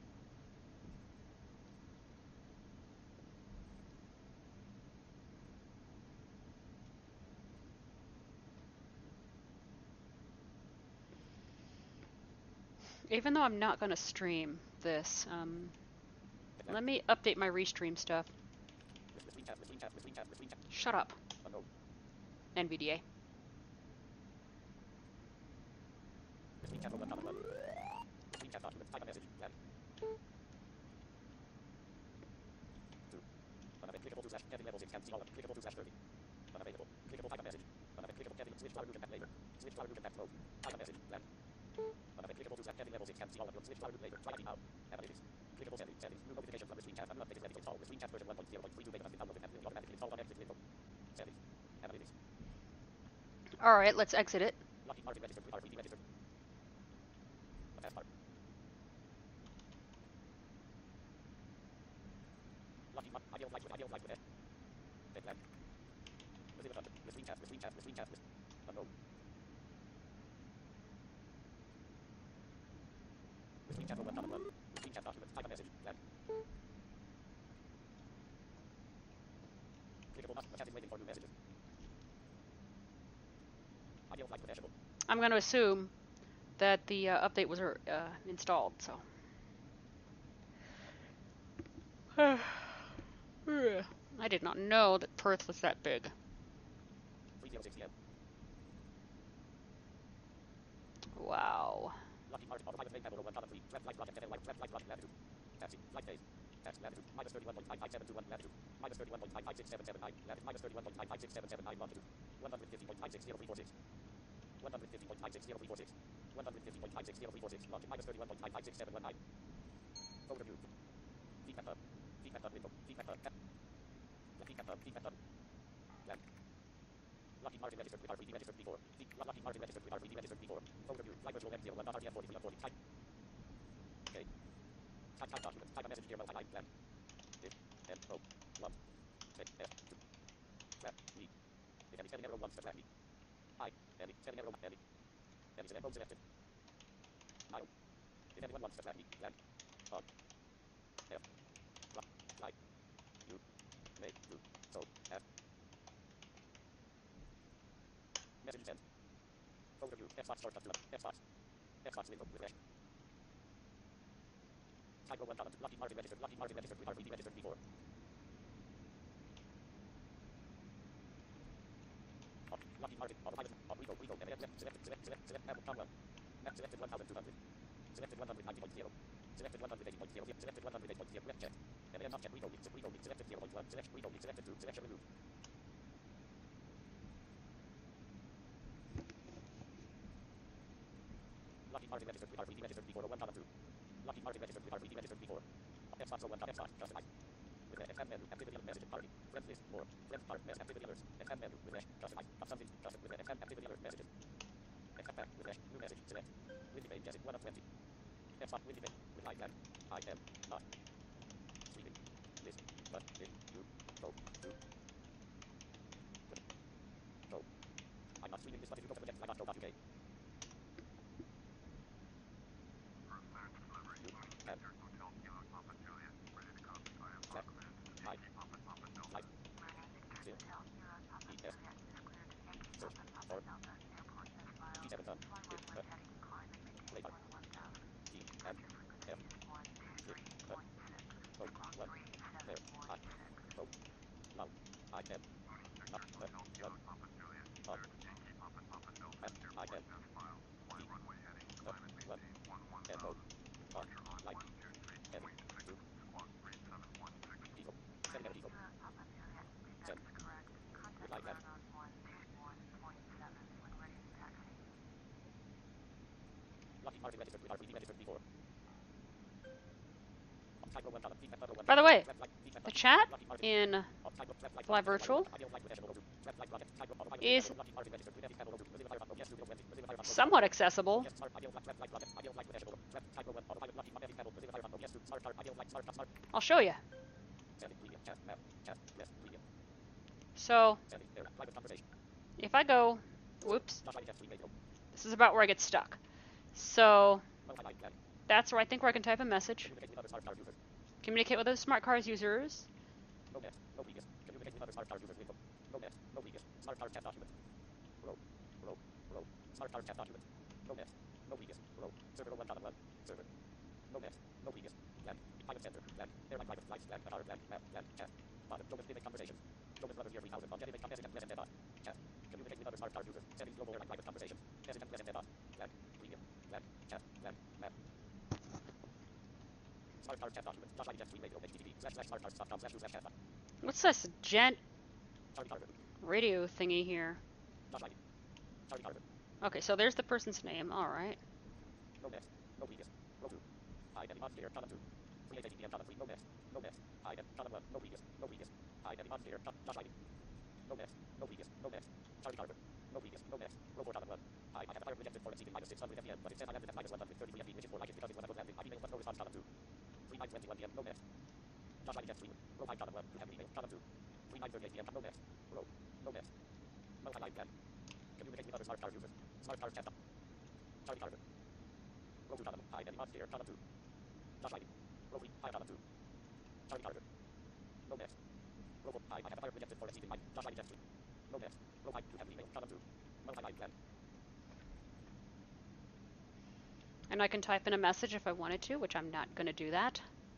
Even though I'm not going to stream this, um, let me update my restream stuff. Shut up. N V D A. Clickable to slash Kevin level six can see all of clickable to slash thirty. Unavailable. Clickable type a message. Unavailable. Kevin switch to our root and back later. Switch to our root and back mode. Type a message. Blank. Unavailable. Clickable to slash Kevin level six can see all of your switch to our root later. Try it out. Analytics. Clickable settings. Settings. New notification from the screen chat. An update is ready to install. The screen chat version one point zero point three two beta has been downloaded and will be automatically installed on exit window. Settings. Analytics. Alright, let's exit it. Lockheed Martin registered with R three D registered. Attach part. Lockheed Martin. Ideal flight with ideal flight with it. Blank. Mozilla Thunder. The screen chat. The screen chat. The screen chat. Unknown. The screen chat for one one. The screen chat document. Type a message. Blank. Clickable button. The chat is waiting for new messages. Ideal flight with Ashable. I'm going to assume that the uh, update was uh, installed, so. I did not know that Perth was that big. three oh six p m Wow. Lockheed Martin autopilot main panel one column three. Flat flight rocket light flat flight rocket latitude. Taxi. Flight phase. Tax latitude. Minus thirty-one point five five seven two one latitude. Minus thirty-one point five five six seven seven nine. Latitude. Minus thirty-one point five five six seven seven nine longitude. one hundred fifty point five six zero three four six. one hundred fifty point five six zero three four six. one hundred fifty point five six zero three four six. Longitude. Minus thirty-one point five five six seven one nine. Overview. Feedback hub. Feedback hub window. Feedback hub. Feedback hub. Feedback hub. Blank. Lockheed Martin registered with R three D registered before. Lockheed Martin registered with R three D registered before. Overview. Flight virtual X zero one R T F forty-three forty. Type. Okay. Type type document. Type a message here. Multi-line. Blank. If. M. O. one. F. F. two. Flat. Me. If any setting error one. Flat. Me. I. Any. Setting error. Any. Any select. Mode selected. Mile. If anyone wants to flat me. Blank. On. F. Fly. Fly. U. May. Do. So. F. Message sent. Overview. Xbox shortcut to Xbox. Xbox window. Refresh. Type one column. Lockheed Martin registered. Lockheed Martin registered with R three D registered before. Lockheed Martin. Autopilot. Rico. Rico. M. Select. Select. Select. Select. Select. Apple. Comwell. Map selected one thousand two hundred. Selected one hundred ninety point zero. Selected one hundred eighty point zero. Selected one hundred eight point zero. Web check. M. Not check. Rico. Rico. Selected zero point one. Select. Rico. Selected two. Selection removed. Lockheed Martin registered with R three D registered before one column two. Lockheed Martin registered with R three D registered before. Xbox one Xbox customize. With the expand menu. Activity message party. Friends list. More. Friends part. Mess activity alerts. Expand menu. Refresh. Customize. Up something. Custom. With the expand activity alert messages. Expand back. Refresh. New message. Select. Windy pane. Jessic. one of twenty. Xbox. Windy pane. Reply blank. I am not sleeping. List. But. If. You. Go. To. Go. I'm not streaming this, but if you go to project fly dot co dot U K. I am not, but, but, on, F, I N. D. Up. One. N. O. R. Line. N. Two. Diesel. Sending out diesel. Send. Reply left. Lockheed Martin registered with R three D registered before. Type one dollar. Feedback bubble one. By the way, Red flag. Feedback the button. chat Lockheed Martin. in Type red flag. Fly Virtual Ideal flight with National Road. Red flag rocket. Type bubble. is Lockheed Martin registered with National Road. Mozilla Firefox. Yes, Google twenty. Mozilla Firefox. somewhat accessible. Yes, smart. Ideal flight. Red flag rocket. Ideal flight with National Road. Red type one. Autopilot. Lockheed Martin. Apple. Mozilla Firefox. Yes, smart. Smart. Ideal flight. Smart. Smart. I'll show you. Sending. Premium. Chat. Map. Chat. Yes. Premium. So Sending. Air. Private conversation. if I go, whoops, Josh Lighting. Free radio. this is about where I get stuck. So Multi-line plan. that's where I think where I can type a message. Communicate with other smart car users. Communicate with other smart cars users. No net. No previous. Communicate with other smart car users. Window. No net. No previous. Smart car chat document. Row. Row. Row. Smart car chat document. No net. No previous. Row. Server one column one. Server. No net. No previous. Land. Pilot center. Land. Airline private flights. Land. Radar. Land. Map. Land. Chat. Bottom. Jonas Image conversations. Jonas Brothers year three thousand. On Jet Image Composite and Pleasant Debot. Chat. Communicate with other smart car users. Settings. Global airline private conversations. Pleasant and Pleasant Debot. Land. Premium. Land. Chat. Land. Map. Smart car chat document. Josh Lighting Jet Free Radio. H T T P. Slash slash smartcars dot com slash use slash chat. What's this gent Charlie Carver. radio thingy here? Josh Lighting. Charlie Carver. Okay, so there's the person's name. All right. No net. No previous. Row two. I am on here. Column two. three eight p m. Column three. No net. No net. I am column one. No previous. No previous. I am on here. Josh Lighting. No net. No previous. No net. Charlie Carver. No previous. No net. Row four. Column one. I, I have a fire rejected for exceeding minus six hundred F P M, but it says I landed at minus one hundred thirty-three F P M, which is more like it because it was a good landing. I emailed but no response. Column two. three nine twenty-one p m. No net. Josh Lighting Jet Stream. Row five. Column one. You have an email. Column two. three nine thirty-eight p m. No net. Row. No net. Multi-line plan. Communicate with other smart car users. Smart car chat. Charlie Carver. Row two. Column. I am on here. Column two. Josh Lighting. Row three. I column two. Charlie Carver. No net. Row four. I, I have a fire rejected for exceeding minus. Josh Lighting Jet Stream. No net. Row five. You have an email. Column two. Multi-line plan. And I can type in a message if I wanted to, which I'm not going to do that.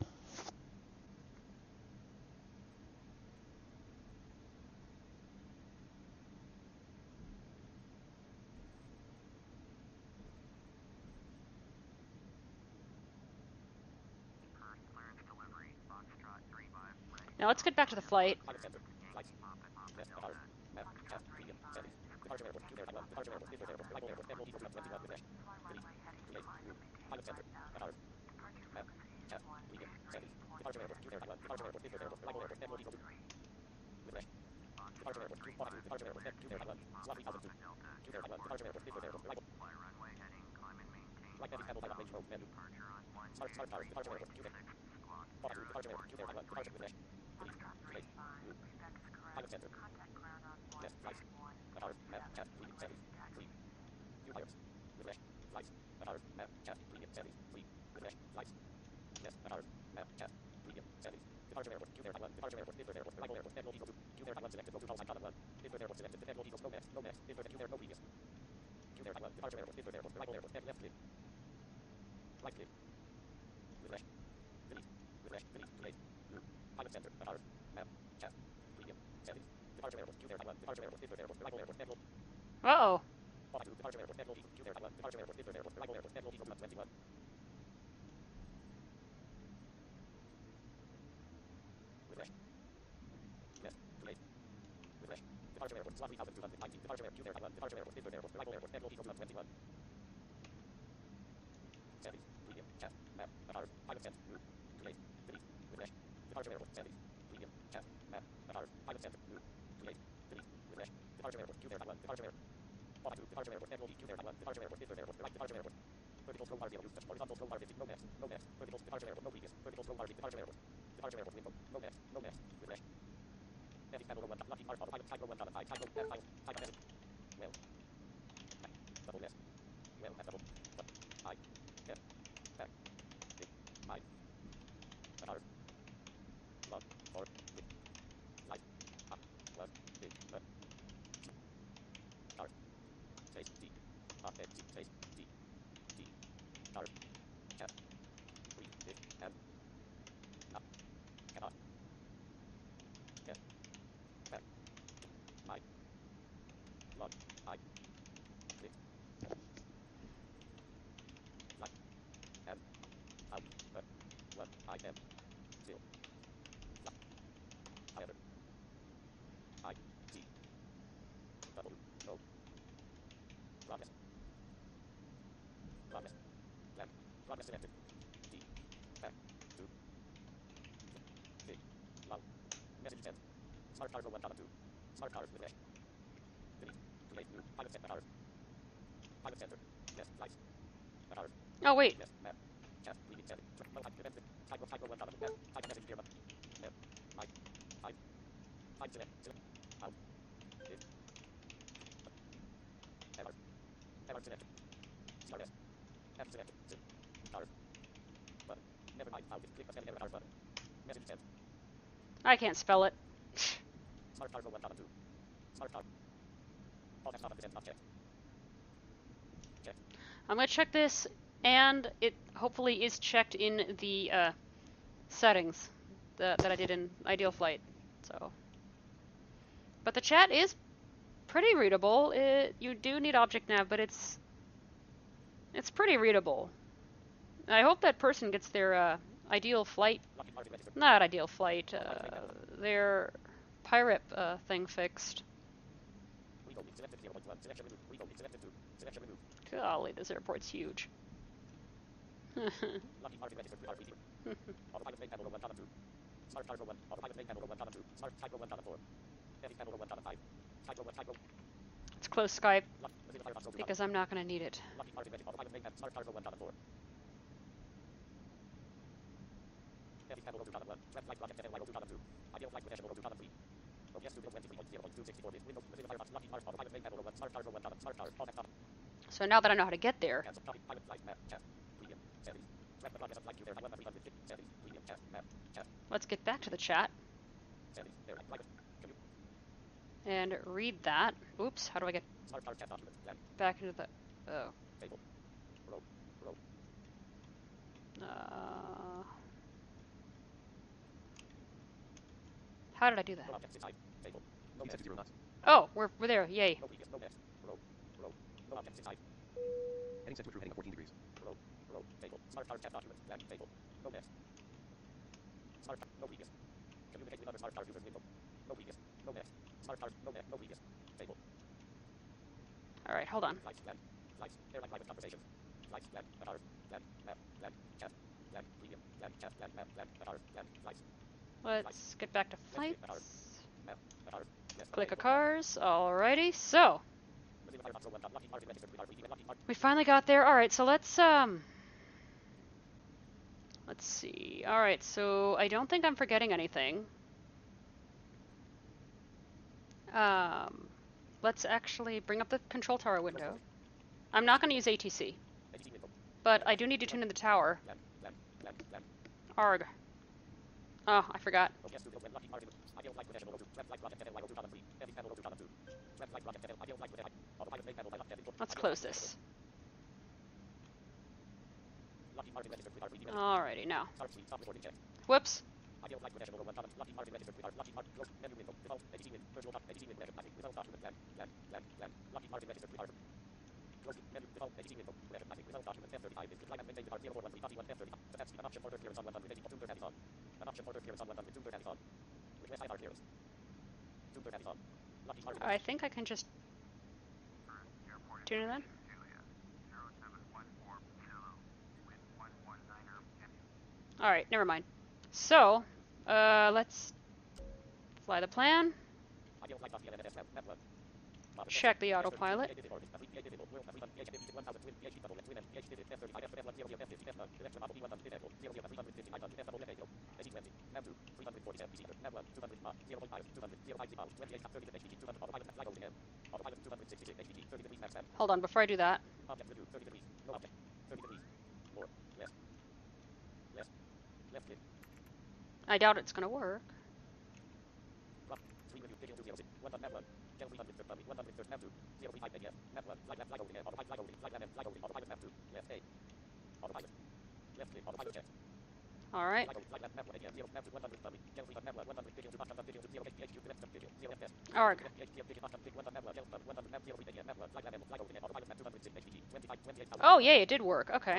Now let's get back to the flight. Pilot center. Flights. Net. Radar. Map. Chat. Premium. Settings. Departure airport. Two airline one. Departure airport. Business airport. Reliable airport. Admiral Diesel twenty-one. Refresh. Delete. Create. New. Pilot center. Radar. Map. Chat. Premium. Settings. Departure airport. Two airline one. Departure airport. Business airport. Reliable airport. Admiral Diesel two. Refresh. Departure airport. Two. Two. Departure airport. Two airline one. Slot three thousand two. Two airline one. Departure airport. Business airport. Reliable. Right heading panel. Pilot range road. Menu. Smart. Smart cars. Departure airport. Two. Departure. Departure airport. Two airline one. Departure. Refresh. Delete. Create. New. Pilot center. Yes, flights. Radar. Map. Chat. Premium. Settings. Free. New pilots. Refresh. Flights. Radar. Map. Chat. Premium. Settings. Free. Refresh. Flights. Yes. Radar. Map. Chat. Premium. Settings. Departure airport. Two airline one. Departure airport. Business airport. Reliable airport. Admiral Diesel two. Two airline one selected. Go to call sign column one. Business airport selected. Admiral Diesel. No net. No net. Business. Two air. No previous. Two airline one. Departure airport. Business airport. Reliable airport. Left click. Right click. Refresh. Delete. Refresh. Delete. Create. New. Pilot center. Radar. Map. Chat. Premium. Settings. Departure airport. Two airline one. Departure airport. Business airport. Reliable airport. Admiral. Uh-oh. Departure airport. Admiral Diesel. Two airline one. Departure airport. Business airport. Reliable airport. Admiral Diesel twenty-one. Refresh. Yes. Create. Refresh. Departure airport. Slot three thousand two hundred nineteen. Departure airport. Two airline one. Departure airport. Business airport. Reliable airport. Admiral Diesel twenty-one. Settings. Premium. Chat. Map. Radar. Pilot center. New. Create. Delete. Refresh. Departure airport. Settings. Premium. Chat. Map. Radar. Pilot center. New. Create. Delete. Refresh. Departure airport. Two airline one. Departure airport. Departure airport. Admiral Diesel. Two airline one. Departure airport. Business airport. Right. Departure airport. Vertical slow bar zero. Use touch. Horizontal slow bar fifty. No net. No net. Vertical. Departure airport. No previous. Vertical slow bar. Departure airport. Departure airport. Window. No net. No net. Refresh. Edit panel one. Lockheed Martin. Pilot. Type one. Type. Type. Type. Files. Type. Edit. Well. Double S. Well. Double. I. F. Back. Big. My. Radar. Log. For. Big. Light. Up. Plus. Big. Left. Start. Space. D. Up. Space. Space. D. D. Start. Chat. Read. Big. And. Up. Cannot. F. Back. My. Log. I. Click. Smart cars row one column two. Smart cars with dash. Delete. Create new. Pilot set cars. Pilot center. Yes. Flights. Cars. Oh, wait. Yes. Map. Chat. Reading chat. No type. Event. Type of type row one column. Map. Type a message here. Map. Five. Five. Five select. Select. Out. In. Error. Error select. Star S. F select. Zip. Cars. Button. Never mind. Found it. Click the spelling error cars button. Message sent. I can't spell it. Smart cars row one column two. Smart car. All text off of the send not checked. Checked. I'm going to check this, and it hopefully is checked in the uh, settings that, that I did in Ideal Flight. So, but the chat is pretty readable. It, you do need object nav, but it's it's pretty readable. I hope that person gets their uh, Ideal Flight, Lockheed Martin registered. not Ideal Flight, uh, their pirate uh, thing fixed. Read only. Selected zero point one. Selection removed. Read only. Selected two. Selection removed. Golly, this airport's huge. Lockheed Martin registered. R three. Autopilot main panel row one column two. Smart cars row one. Autopilot main panel row one column two. Smart type row one column four. Heavy panel row one column five. Type row one. Type row. Let's close Skype, Lock. Mozilla Firefox row two. because I'm not going to need it. Lockheed Martin registered. Autopilot main panel. Smart cars row one column four. Heavy panel row two column one. Red flight rocket F L Y row two column two. Ideal flight with row two column three. O P S two twenty-three point zero point two sixty-four bit. Windows. Mozilla Firefox. Lockheed Martin. Autopilot main panel row one. Smart cars row one column. Smart cars. All text off. So now that I know how to get there, Cancel. Copy. Pilot flight map. Chat. Premium. Settings. Track the progress of flight. Q verify one three hundred fifty. Settings. Premium. Chat. Map. Chat. let's get back to the chat Settings. Verify. Private. Commute. and read that. Oops, how do I get Smart car chat document. Blank. back into the... Oh. Table. Row. Row. Uh, how did I do No that? objects inside. Table. No You set text. to zero knots. Oh, we're, we're there. Yay. No previous. No next. Row. Row. No objects inside. Heading set to a true heading of fourteen degrees. Row. Row. Table. Smart car chat document. Blank. Table. No next. Smart car. No previous. Communicate with other smart car users window. No previous. No next. Smart cars. No next. No previous. Table. All right, hold on. Flights. Blank. Flights. Airline private conversations. Flights. Blank. Cars. Blank. Map. Blank. Chat. Blank. Premium. Blank. Chat. Blank. Map. Blank. Cars. Blank. Flights. Let's get back to flights. Map. Cars. Yes. Click a cars. Alrighty, so Mozilla Firefox row one. Lockheed Martin registered. R three. Lockheed Martin. we finally got there. All right, so let's um, let's see. All right, so I don't think I'm forgetting anything. Um, let's actually bring up the control tower window. I'm not going to use A T C, A T C window. but I do need to tune in the tower. Blank. Blank. Blank. Blank. Arg. Oh, I forgot. O P S two when Lockheed Martin. Ideal flight with row two. Red flight rocket F L Y row two column three. Heavy panel row two column two. Red flight rocket F L. Ideal flight with autopilot main panel by Lockheed. Let's close this. Lockheed Martin registered with R three. Alrighty, now. Start suite. Stop recording check. Whoops. Ideal flight with row one column. Lockheed Martin registered with R. Lockheed Martin close menu window. Default A T C win. Virtual doc. A T C win. Recognize result document. Blank. Blank. Blank. Blank. Lockheed Martin registered with R. Close menu. Default A T C window. Recognize result document. F thirty-five is declined and maintained with R zero four one three one F thirty-five. Attached an option for third clearance on one hundred eighty. Zoom third hand is on. An option for third clearance on one hundred. Zoom third hand is on. Request I R clearance. Zoom third hand is on. Lockheed Martin. I think I can just Airport tune in then. Julia. zero seven one four Kilo. Wind one one niner. Alright, never mind. So, uh, let's fly the plan. Ideal flight N S map. Map one. Check the autopilot. Hold on, before I do that. Object review, thirty degrees. No object. thirty degrees. More. Less. Less. Left click. I doubt it's gonna work. Rough. Three review. Digital two zero six. One dot map one. Gel three hundred thirty. One hundred thirty. Map two. Zero three five A D F. Map one. Flight left. Flight over the air. Autopilot. Flight over the. Flight left. Flight over the. Autopilot. Map two. Left A. Autopilot. Left click. Autopilot checked. Alright. Flight over. Flight left. Map one. A D F. Zero. Map two. One hundred thirty. Gel three dot map one. One hundred. Digital two. Bottom. Digital two. Zero. H Q. Left. Digital. Zero. F S. Arg. Oh, yay, it did work. Okay.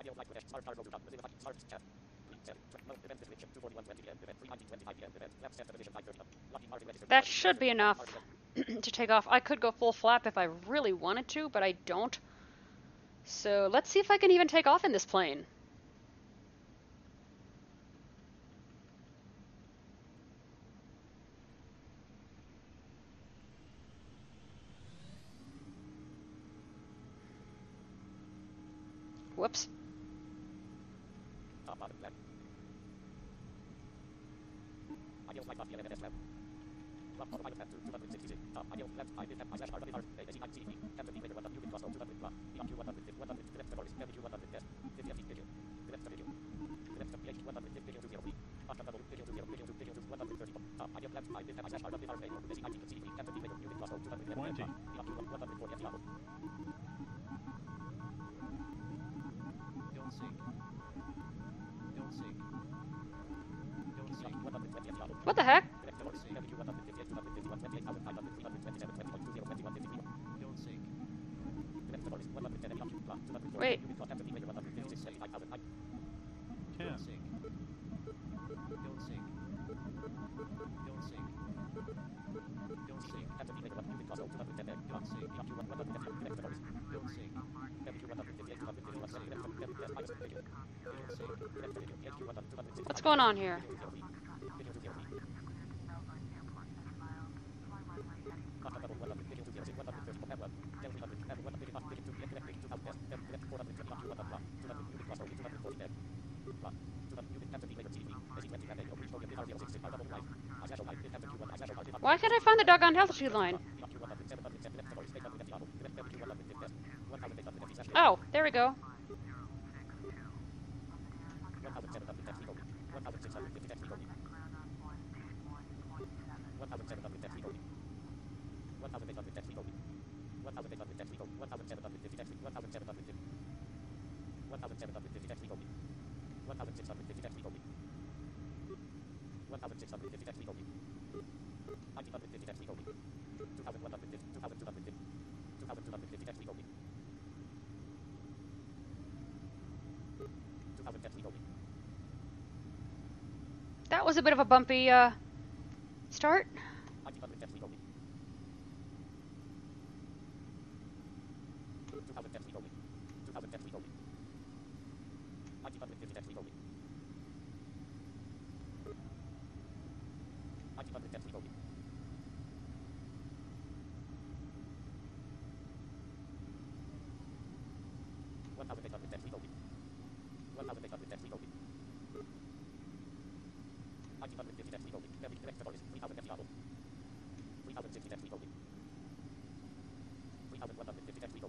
Audio flight location. Start start roll to Mozilla Firefox. Start chat. Lead seven. No, event description. two forty-one twenty p m. Event three nineteen twenty-five p m. Event flap step edition five thirty up. Lockheed Martin registered. That should be enough to take off. I could go full flap if I really wanted to, but I don't. So let's see if I can even take off in this plane. Whoops. Top bottom left. Ideal flight off the L M S lab. Lock auto pilot path to two hundred sixty-six. Top ideal left I bit I slash R W R A C I C D ten fifty meter one W cross two hundred block. B on Q one hundred one hundred direct categories M Q one hundred test. fifty F video. Direct video. Direct P H one hundred video to zero three. Off double video to zero video to video to one hundred thirty. Top ideal left I bit I slash R W R A C I C D ten fifty meter unit cross two hundred twenty. B on Q one hundred forty F Yahoo. Don't sink. Don't sink. Don't sink. one hundred twenty F Yahoo. What the heck? Direct categories M Q one hundred fifty-eight two hundred fifty-one twenty-eight thousand five hundred three hundred twenty-seven twenty point two zero twenty-one fifty-three. Don't sink. Direct categories one hundred ten F Yahoo. Block two hundred forty Wait. unit cross ten fifty meter one hundred fifty-six seventy-five thousand. Don't Ten. sink. Don't sink. Don't sink. Don't sink. ten fifty meter one unit cross two hundred ten F. Don't sink. B on Q one hundred F Yahoo. Direct categories Don't sink. M Q one hundred fifty-eight two hundred fifty-one twenty direct video direct minus video. Don't sink. Direct video P H Q one hundred two hundred sixty. What's going on here? Video to zero three. Video to zero three. Off double one hundred video to zero six one hundred thirty F one. Del three hundred F one video off video to get direct video two thousand S. Del direct four hundred twenty on Q one hundred block. two hundred unit cross over two hundred forty F. Block. two hundred unit ten fifty later C D V. S E twenty and A O reach program R zero six six R double life. I slash O life. Enter Q one I slash O life. Why can't I find the doggone altitude line? Q one hundred seven hundred ten direct categories eight hundred F Yahoo. Direct Q one hundred test. one thousand eight hundred F slash Oh, there we go. one thousand seven hundred F legal. one thousand six hundred fifty F legal. one thousand seven hundred F legal. one thousand eight hundred F legal. one thousand eight hundred F legal. one thousand seven hundred fifty F legal. one thousand seven hundred fifty. one thousand seven hundred fifty F legal. one thousand six hundred fifty F legal. one thousand six hundred fifty F legal. nineteen hundred fifty F legal. two thousand one hundred fifty. two thousand two hundred fifty. two thousand two hundred fifty F legal. two thousand F legal. That was a bit of a bumpy uh, start. nineteen hundred F legal. two thousand F legal. two thousand F legal. nineteen hundred fifty F legal. nineteen hundred F legal. one thousand eight hundred F legal. one thousand eight hundred F legal. nineteen hundred fifty F legal. Very direct categories three thousand F Yahoo. three thousand sixty F legal. three thousand one hundred fifty F legal.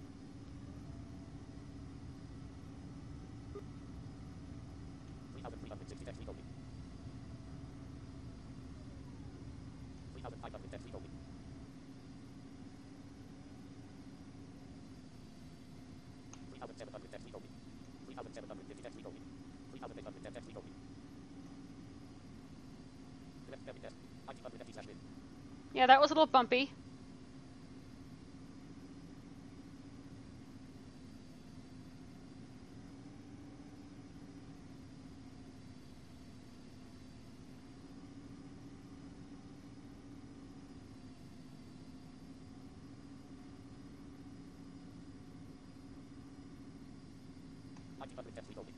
three thousand three hundred sixty F legal. three thousand five hundred F legal. three thousand seven hundred F legal. three thousand seven hundred fifty F legal. three thousand eight hundred F legal. Direct every test. nineteen hundred F slash bin. Yeah, that was a little bumpy. nineteen hundred F legal.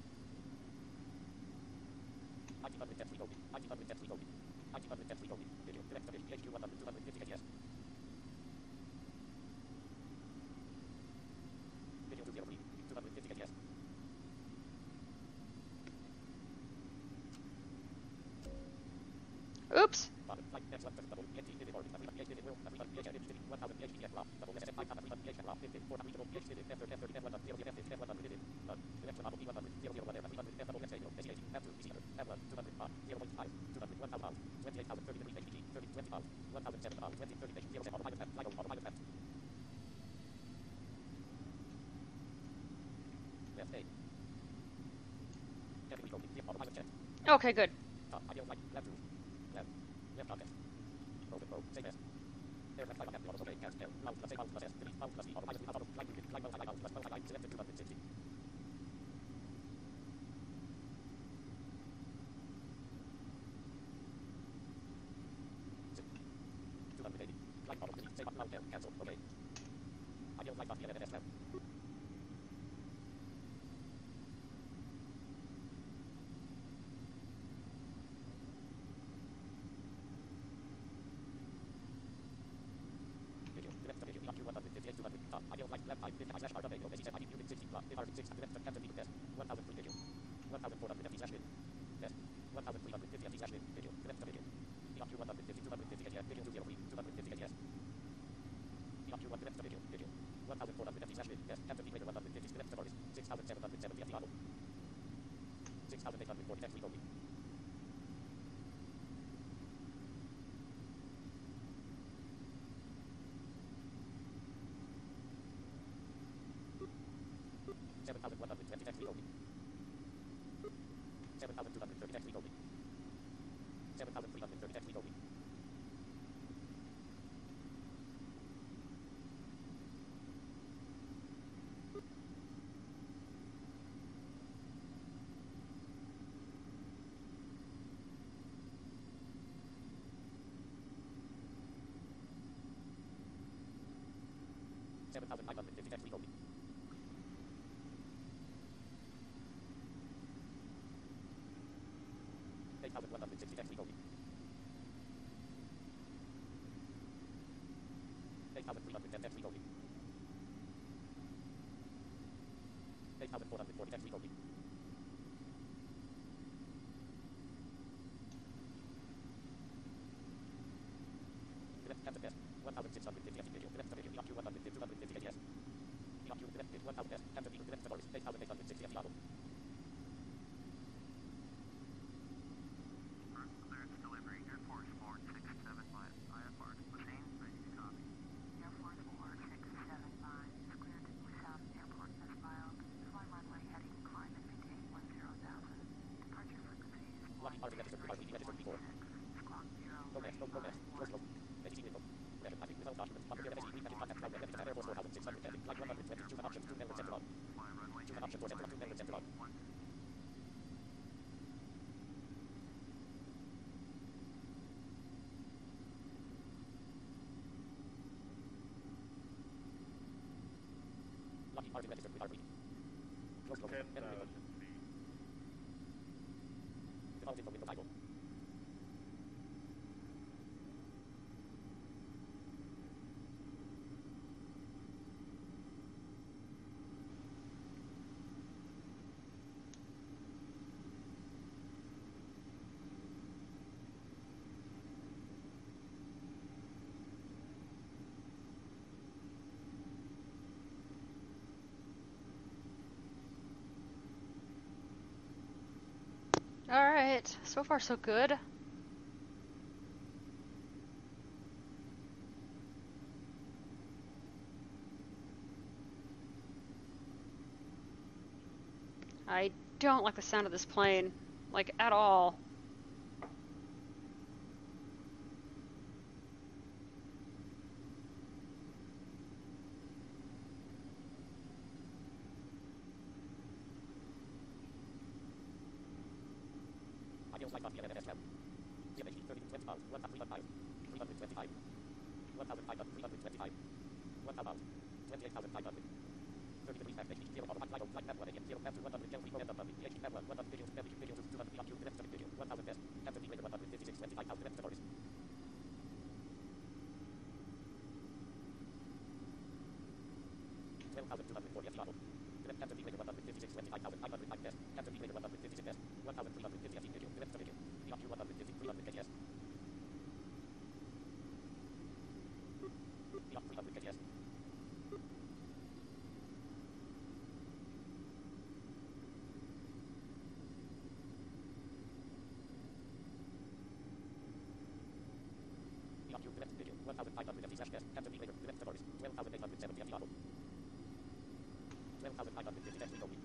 nineteen hundred F legal. nineteen hundred F legal. nineteen hundred F legal. Video direct P H Q one hundred two hundred fifty K S. Video to zero three two hundred fifty K S. Oops. Bottom flight F one double P H D minute or three P H minute will three P H minute one thousand P H D F block double S F five three P H block fifty four reachable P H minute F thirty F thirty F one zero F F one hundred minute none direct model P one hundred zero zero one F three hundred F double S A S eighty F two P C F one two hundred zero point five two hundred one thousand twenty-eight thousand thirty degrees H G thirty twenty pounds one thousand seven hundred twenty thirty zero auto pilot path flight auto pilot path left A F legal auto pilot check Okay, good. top ideal flight left roof left left pocket open probe same S aircraft flight path auto okay cast L mount plus A mount plus S delete mount plus E auto pilot auto flight unit flight mount flight mount plus mount flight selected two hundred sixty Say button loud down. Cancel. Okay. Ideal flight dot P N N S web. Video. Direct to video. E R Q one hundred fifty-eight two hundred. Top. Ideal flight left five fifty slash R W. S E Z I D unit sixty block. R six direct to Captain Vehicle test. one thousand free video. one thousand four hundred F T slash min. Test. one thousand three hundred fifty F T slash min. Video. Direct to video. E R Q one hundred fifty two hundred fifty A D S. Video two oh three two hundred fifty A D S. E R Q one direct to video. Video. one thousand four hundred F T slash min. Test. Captain Vehicle one hundred fifty direct to Boris. six thousand seven hundred seventy F T auto. six thousand eight hundred forty text read only. seven thousand one hundred twenty text read only. seven thousand two hundred thirty text read only. seven thousand three hundred thirty text read only. seven thousand five hundred fifty text read only. eight thousand one hundred sixty text read only. eight thousand three hundred ten text read only. eight thousand four hundred forty text read only. Direct captain test. one thousand six hundred fifty F T video. Direct to video. E R Q one hundred fifty two hundred fifty A D S. E R Q direct to one thousand test. Captain vehicle direct to Boris. eight thousand eight hundred sixty F T auto. First clearance delivery, Air Force four six seven five. I F R Hussein, ready to copy. Air Force four six seven five is cleared to Busan Airport as filed. Fly runway heading climb and maintain one zero thousand. Departure frequency is Lockheed Martin registered. R P D registered before. squawk zero. Go next. Go, go next. Go slow. N T T window. Red packing without documents. Upper N S E green packing contact flight ready to Air Force four thousand six hundred heading. Flight one hundred twenty. Choose an option. Two network center on. Fly runway Choose an option for center on. Two network center on. one. Lockheed Martin registered with R P. Close slow. Enter window. Default info window title. Alright, so far so good. I don't like the sound of this plane, like, at all. Ideal flight dot P N N S web. G M H thirty twenty pounds. one thousand three hundred three hundred twenty-five. one thousand five hundred three hundred twenty-five. one thousand twenty-eight thousand five hundred. thirty degrees left. H D zero flight level flight level again. zero left to one hundred. Kelvin momentum W. H D level one hundred. Video video video to two hundred. E R Q direct to video. one thousand test. Captain Vehicle one hundred fifty-six twenty-five thousand direct to Boris. twelve thousand two hundred forty F T auto. Direct Captain Vehicle one hundred fifty-six twenty-five thousand five hundred five test. Captain Vehicle one hundred fifty-six test. one thousand three hundred fifty F T video. Direct to video. E R Q one hundred fifty three hundred K T S. E R Q three hundred K T S. E R Q direct to video. one thousand five hundred F T slash test. Captain Vehicle direct to Boris. twelve thousand eight hundred seventy F T auto. twelve thousand five hundred fifty text read only.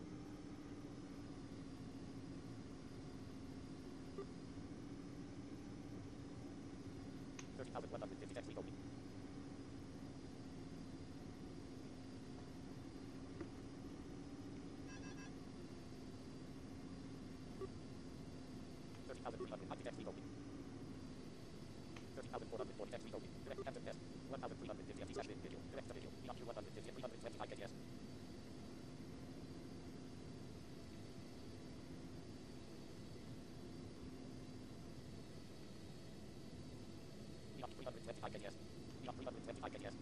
thirty thousand one hundred fifty text read only. thirty thousand three hundred ninety text read only. thirty thousand four hundred forty text read only. Direct captain test. one thousand Up to one hundred fifty and three hundred twenty-five kps. Up to three hundred twenty-five kps. Up three hundred twenty-five kps.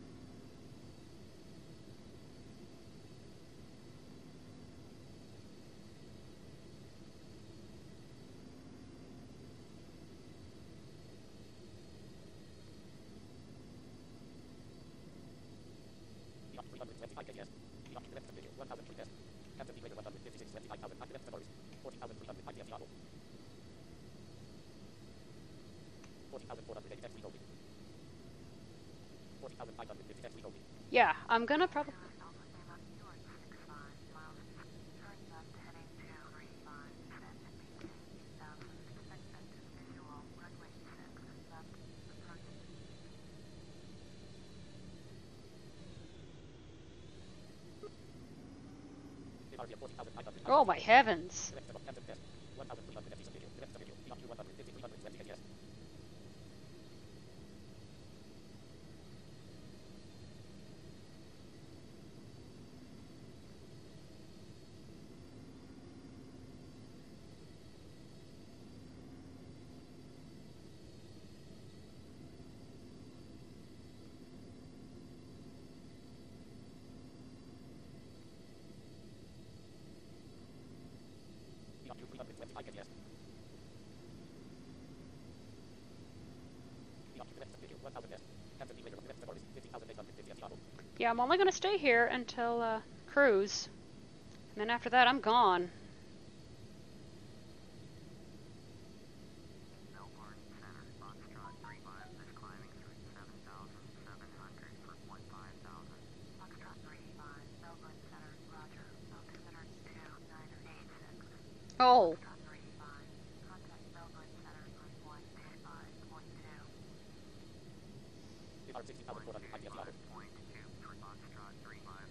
Up three hundred twenty-five kps. Up to left continue one thousand three test. Captain Equator one hundred fifty-six twenty-five thousand. Active left stories. forty thousand three hundred I P F Yahoo. forty thousand four hundred eighty X Wegovy. forty thousand five hundred fifty X Wegovy. Yeah, I'm gonna probably. Alpha Lima, you are six five miles east. Turn left heading to three five, descend and maintain two thousand. Expect visual, runway six, left, approach. Departure forty thousand five hundred. Oh my heavens! Direct of Captain test. one thousand three hundred F T video. Direct video. Up to one hundred fifty, three hundred twenty kps. Up to three hundred twenty-five kps. Up to left video. one thousand S. Captain Equator left stories. fifty thousand eight hundred fifty F Yahoo. Yeah, I'm only gonna stay here until uh, cruise, and then after that I'm gone. Melbourne Center, Foxtrot three five, this climbing through seven thousand seven hundred for point five thousand. Foxtrot three five, Melbourne Center, Roger. Altimeter two nine eight six. Oh, Foxtrot three five, contact Melbourne Center on one two five point two. Depart sixty thousand four hundred I P F Yahoo. Point two for Foxtrot three five.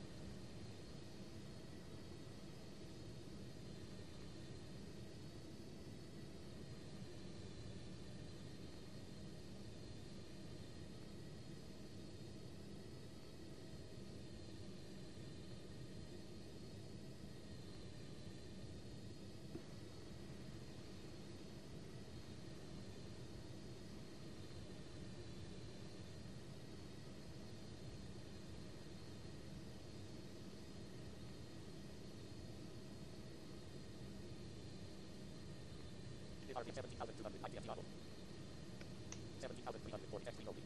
Departure seventy thousand two hundred I P F Yahoo. seventy thousand three hundred forty X Wegovy.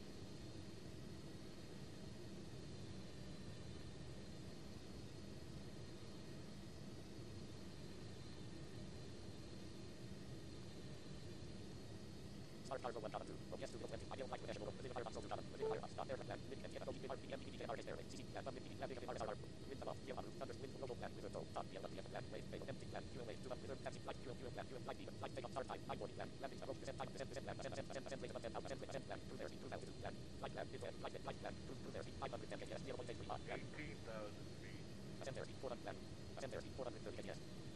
Star Cargo one thousand two. O P S Studio twenty. Ideal flight with National. Pacific Airbox Soldier. Pacific Airbox. Stop Aircraft Land. Wind and P M O P M P M P Airways. C C. Land. Wind Land. Wind R S R. Wind above. P M Thunders. Wind global land. Wizard Toll. Top P M P M land. Wave. Wave. Empty land. Fuel wave. Two up. Wizard. Taxi. Flight. Fuel. Fuel land. Fuel. Flight. Beacon. Flight. Take off. Start time. High boarding land. Landing. Approach. Descent. Time. Descent. Descent land. Ascent. Ascent. Ascent. Ascent. Laser. Ascent. Ascent. Ascent land. Cruise airspeed. Cruise altitude land. Flight land. Mid land. Flight. Flight land. Cruise. Cruise airspeed. five hundred ten kps. zero point eight three knots. Land. eighteen thousand feet. Ascent airspeed. four hundred land. Ascent airspeed. four hundred thirty kps.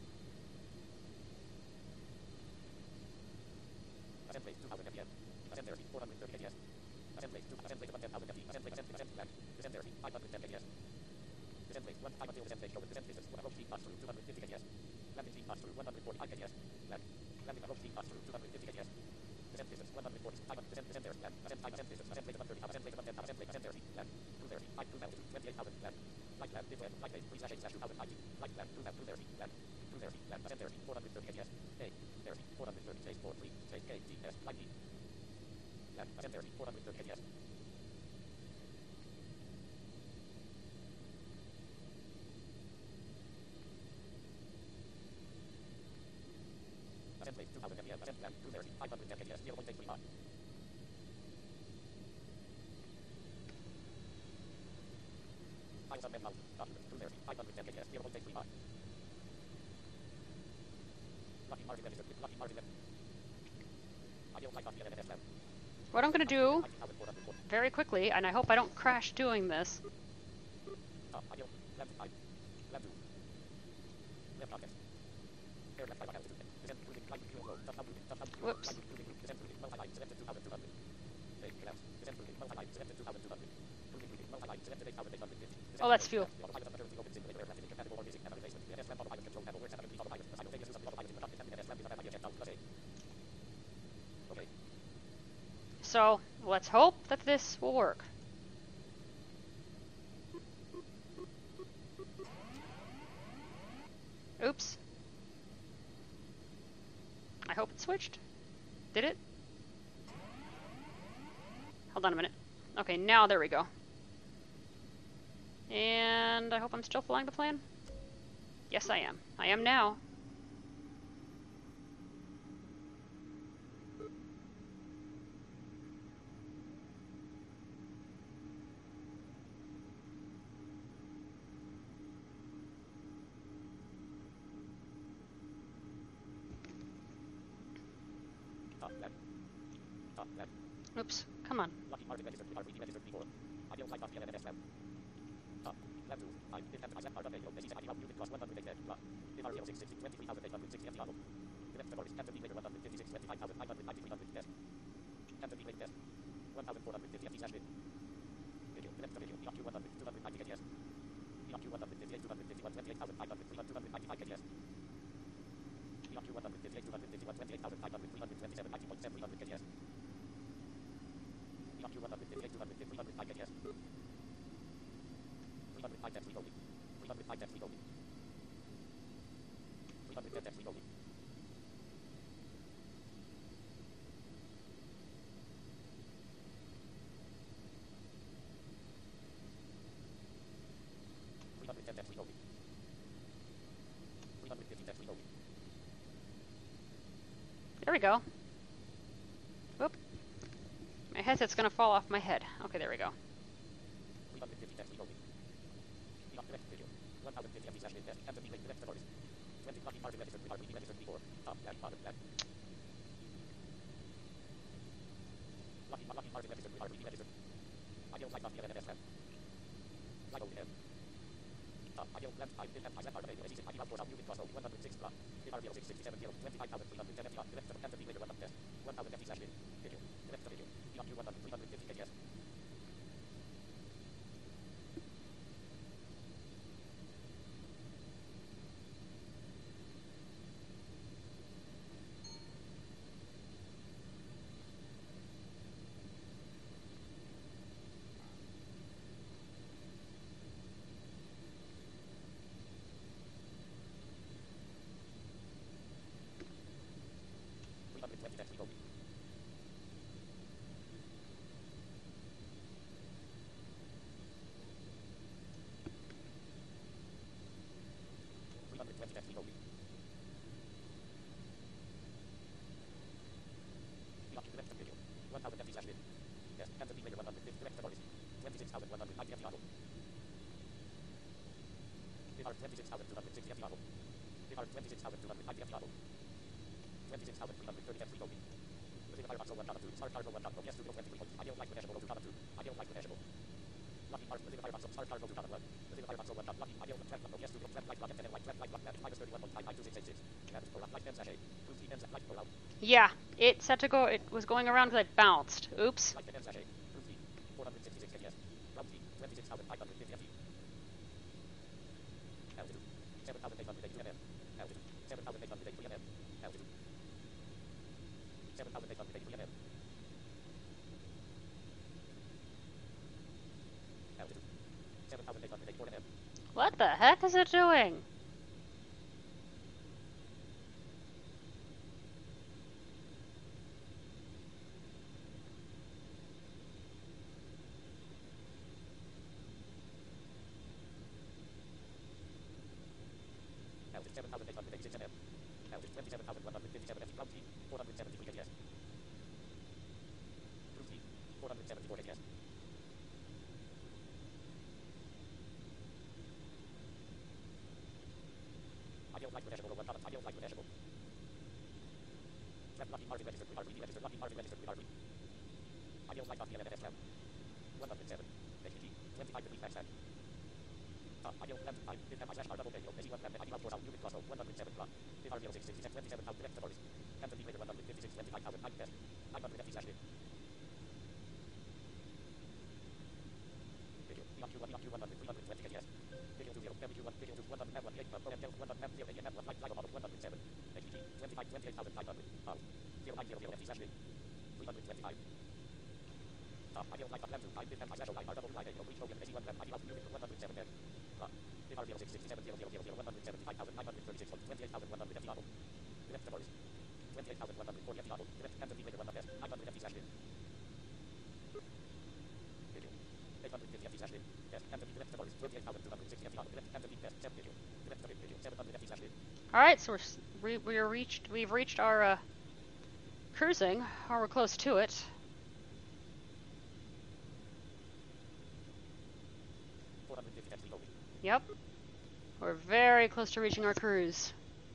Ascent rate two thousand F P M. Ascent airspeed. four hundred thirty kps. Ascent rate two. Ascent rate above ten thousand F T. Ascent rate. Ascent. Ascent land. Descent airspeed. five hundred ten kps. Descent rate one time until descent rate show with descent distance. Approach speed pass through two hundred fifty kps. Landing speed pass through one hundred forty-five kps. Land. Landing approach speed pass through two hundred fifty kps. Descent distance one hundred forty. Time descent descent air land. Ascent time ascent distance. Ascent rate above thirty. Ascent rate above ten. Ascent rate ascent airspeed. Land. Cruise airspeed. Five cruise altitude twenty-eight thousand. Land. Flight land. Mid land. Flight rate three slash eight slash two thousand I G. Flight land. Cruise land. Cruise airspeed. Land. Cruise airspeed. Land. Ascent airspeed four hundred thirty kps. A. Airspeed four hundred thirty. Chase four three. Chase K T S. Flight D. Land. Ascent airspeed four hundred thirty kps. Ascent rate two thousand F P M. Ascent land. Cruise airspeed five hundred ten kps. zero point eight three knots. Five submed mount. Document. Cruise airspeed five hundred ten kps. zero point eight three knots. Lockheed Martin registered with Lockheed Martin. Ideal flight path via N S land. what I'm gonna do nineteen thousand four hundred forty. very quickly, and I hope I don't crash doing this. Top. Ideal. Land five. Land two. Left pocket. Aircraft five altitude. Descent cruising. Flight fuel low. Touchdown cruising. Touchdown cruising. Whoops. Flight cruising. Descent cruising. Multi-line. Descent to two thousand two hundred. Take collapse. Descent cruising. Multi-line. Descent to two thousand two hundred. Cruising cruising. Oh, that's fuel. So, let's hope that this will work. Oops. I hope it switched. Did it? Hold on a minute. Okay, now there we go. And I hope I'm still flying the plan. Yes, I am. I am now. Oops. Come on. There we go. Whoop. My headset's gonna fall off my head. Okay, there we go. Yeah, it said to go, it was going around because I bounced. Oops. What the heck is it doing? Ideal flight plan two. Time bit and time special line R double line A. Reach Tokyo eighty-one web. Ideal unit one hundred seven M. Uh, if R zero six sixty-seven zero zero zero one hundred seventy-five thousand nine hundred thirty-six point twenty-eight thousand one hundred F T auto. Direct departures. twenty-eight thousand one hundred forty F T auto. Direct and later one S. nine hundred F T slash in. Video. eight hundred fifty F T slash in. Yes. And direct departures. twenty-eight thousand two hundred sixty F T auto. Direct and test. seven video. Direct video. seven hundred F T slash in. All right, so we're s- we we are reached. We've reached our uh, cruising, or we're close to it. four hundred fifty F T only. Yep. We're very close to reaching our cruise.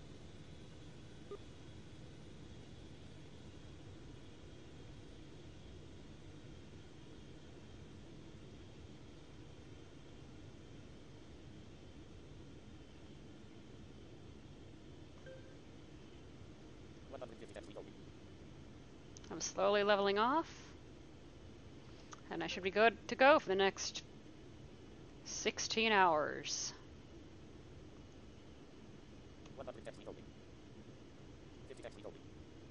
one hundred fifty F T only. I'm slowly leveling off, and I should be good to go for the next sixteen hours. one hundred F T only. fifty F T only.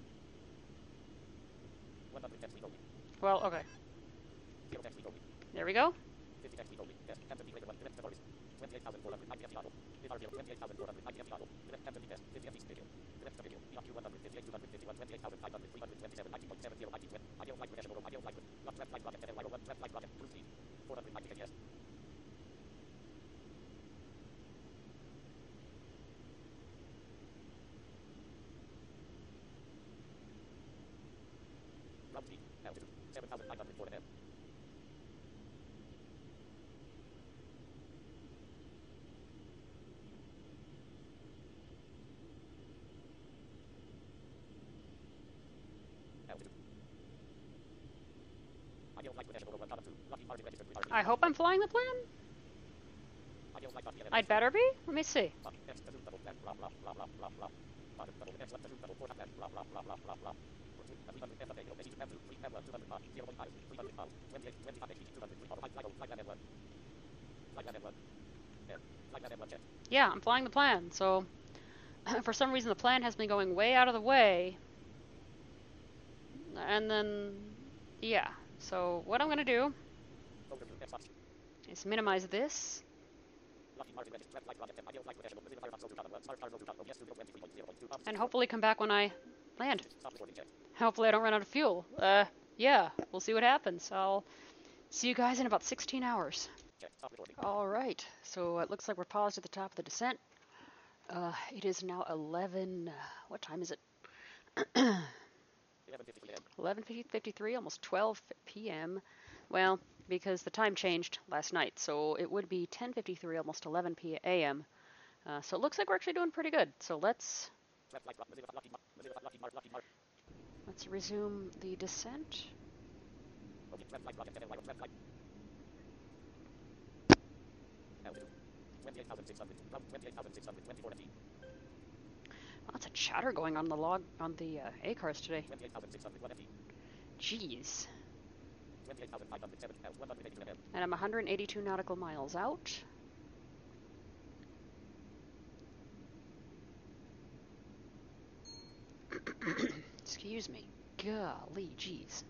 one hundred F T only. Well, okay. zero F T only. There we go. fifty F T only. Yes. And later one. Direct departures. twenty-eight thousand four hundred ninety F T auto. If R zero twenty-eight thousand four hundred ninety F T auto. Direct and test. fifty F T video. Direct video. E R Q one hundred fifty-eight two hundred fifty-one twenty-eight thousand five hundred three hundred twenty-seven ninety point seven zero ninety twenty. Ideal flight with National Ideal flight with Lock Trap Flight Rocket N L Y one Trap Flight Rocket. Cruise speed. four hundred ninety K S. Ground speed. Altitude. seven thousand five hundred four M. Altitude. Ideal flight with National one two. Lockheed Martin registered with R T. I hope I'm flying the plane. Ideal flight Lockheed I'd better be. Let me see. Lockheed X two double plan. Blah blah blah blah blah blah. Lockheed double X one two double four plan. Blah blah blah blah blah blah. three hundred F A O H M two three M one two hundred Mach zero point five three hundred miles twenty-eight twenty-five H T two hundred three auto flight flight flight land M one. Flight land M one. M. Flight land M one jet. Yeah, I'm flying the plan. So, for some reason, the plan has been going way out of the way. And then, yeah. So, what I'm gonna do Overview F Fox. is minimize this. Lockheed Martin registered flight rocket ideal flight with National Brazil Firefox two thousand one Smart Cargo two thousand yes Studio twenty-three point zero point two. And hopefully come back when I land. Stop recording jet. Hopefully I don't run out of fuel. Uh, yeah, we'll see what happens. I'll see you guys in about sixteen hours. Jet. Stop recording. All right, so it looks like we're paused at the top of the descent. Uh, it is now eleven, what time is it? eleven fifty-three A M. eleven fifty-three, almost twelve p m Well, because the time changed last night, so it would be ten fifty-three, almost eleven p m Uh, so it looks like we're actually doing pretty good. So let's Trap flight Lockheed Lockheed Lockheed Lockheed Martin Lockheed Martin. let's resume the descent. Okay. Trap flight rocket N L Y one trap flight. Altitude. twenty-eight thousand six hundred. Ground twenty-eight thousand six hundred twenty-four F T. Lots of chatter going on the log on the uh, A cars today. twenty-eight thousand six hundred one F T. Jeez. twenty-eight thousand five hundred seven L one hundred eighty-two M. And I'm one hundred eighty-two nautical miles out. Excuse me. Golly, jeez.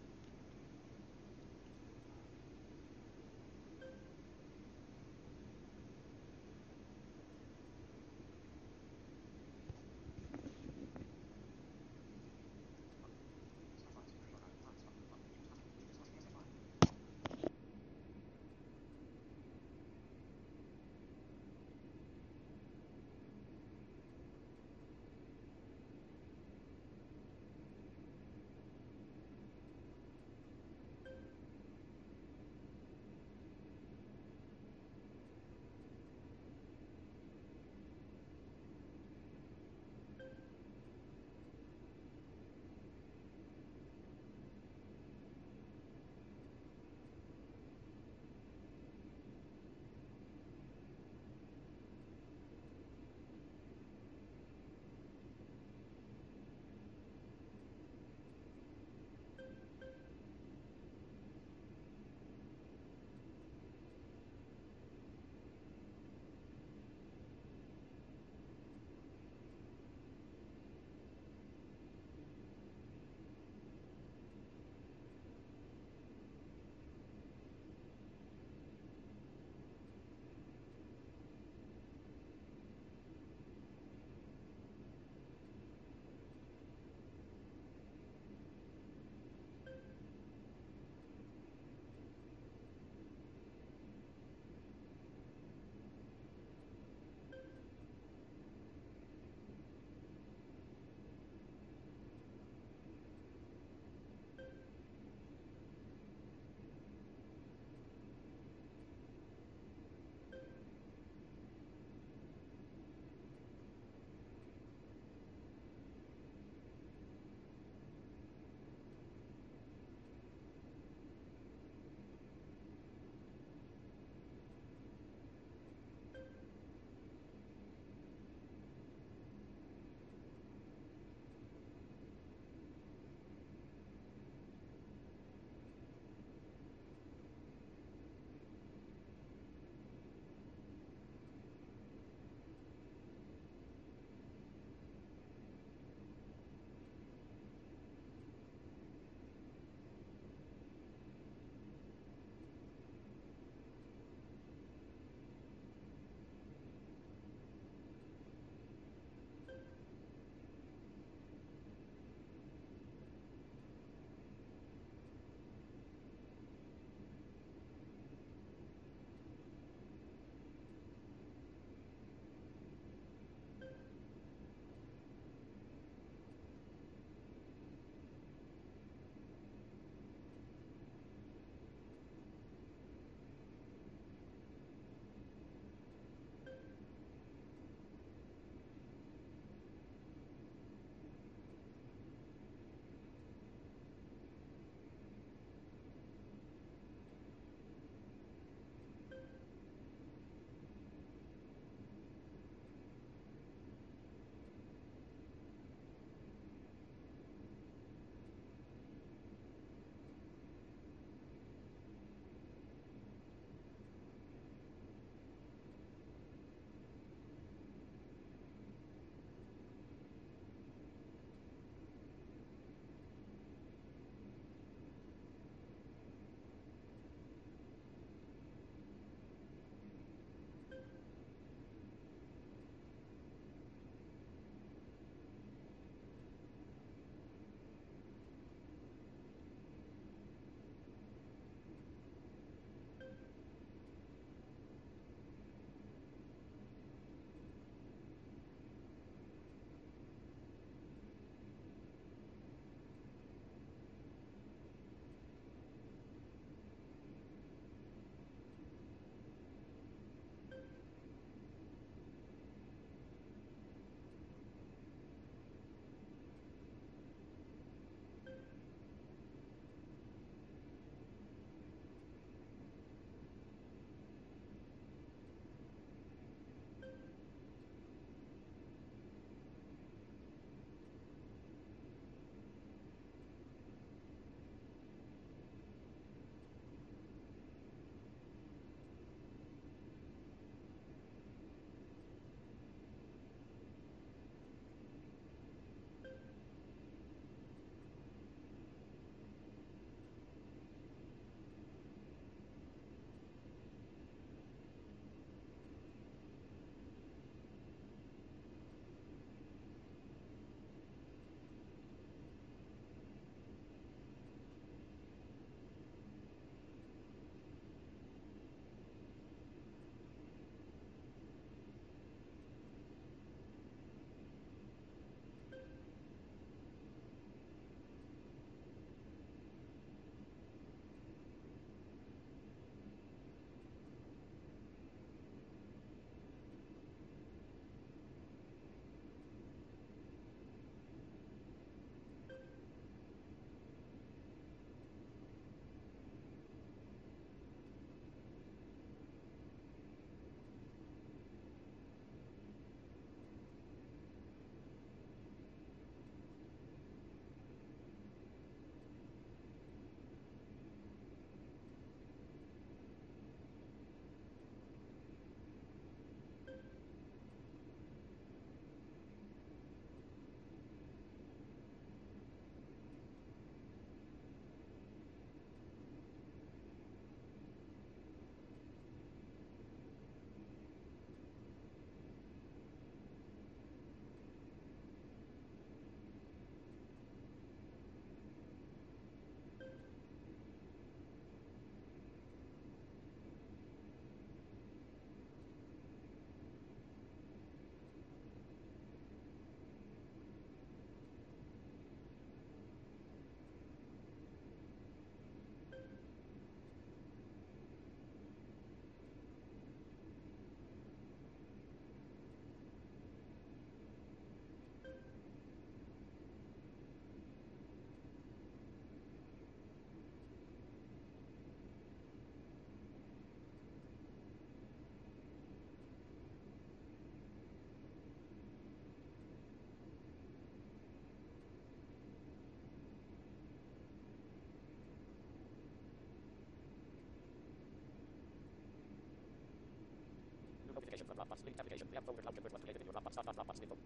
Dropbox. Linked application. The app folder cloud convert was created in your Dropbox. Dot dot Dropbox info.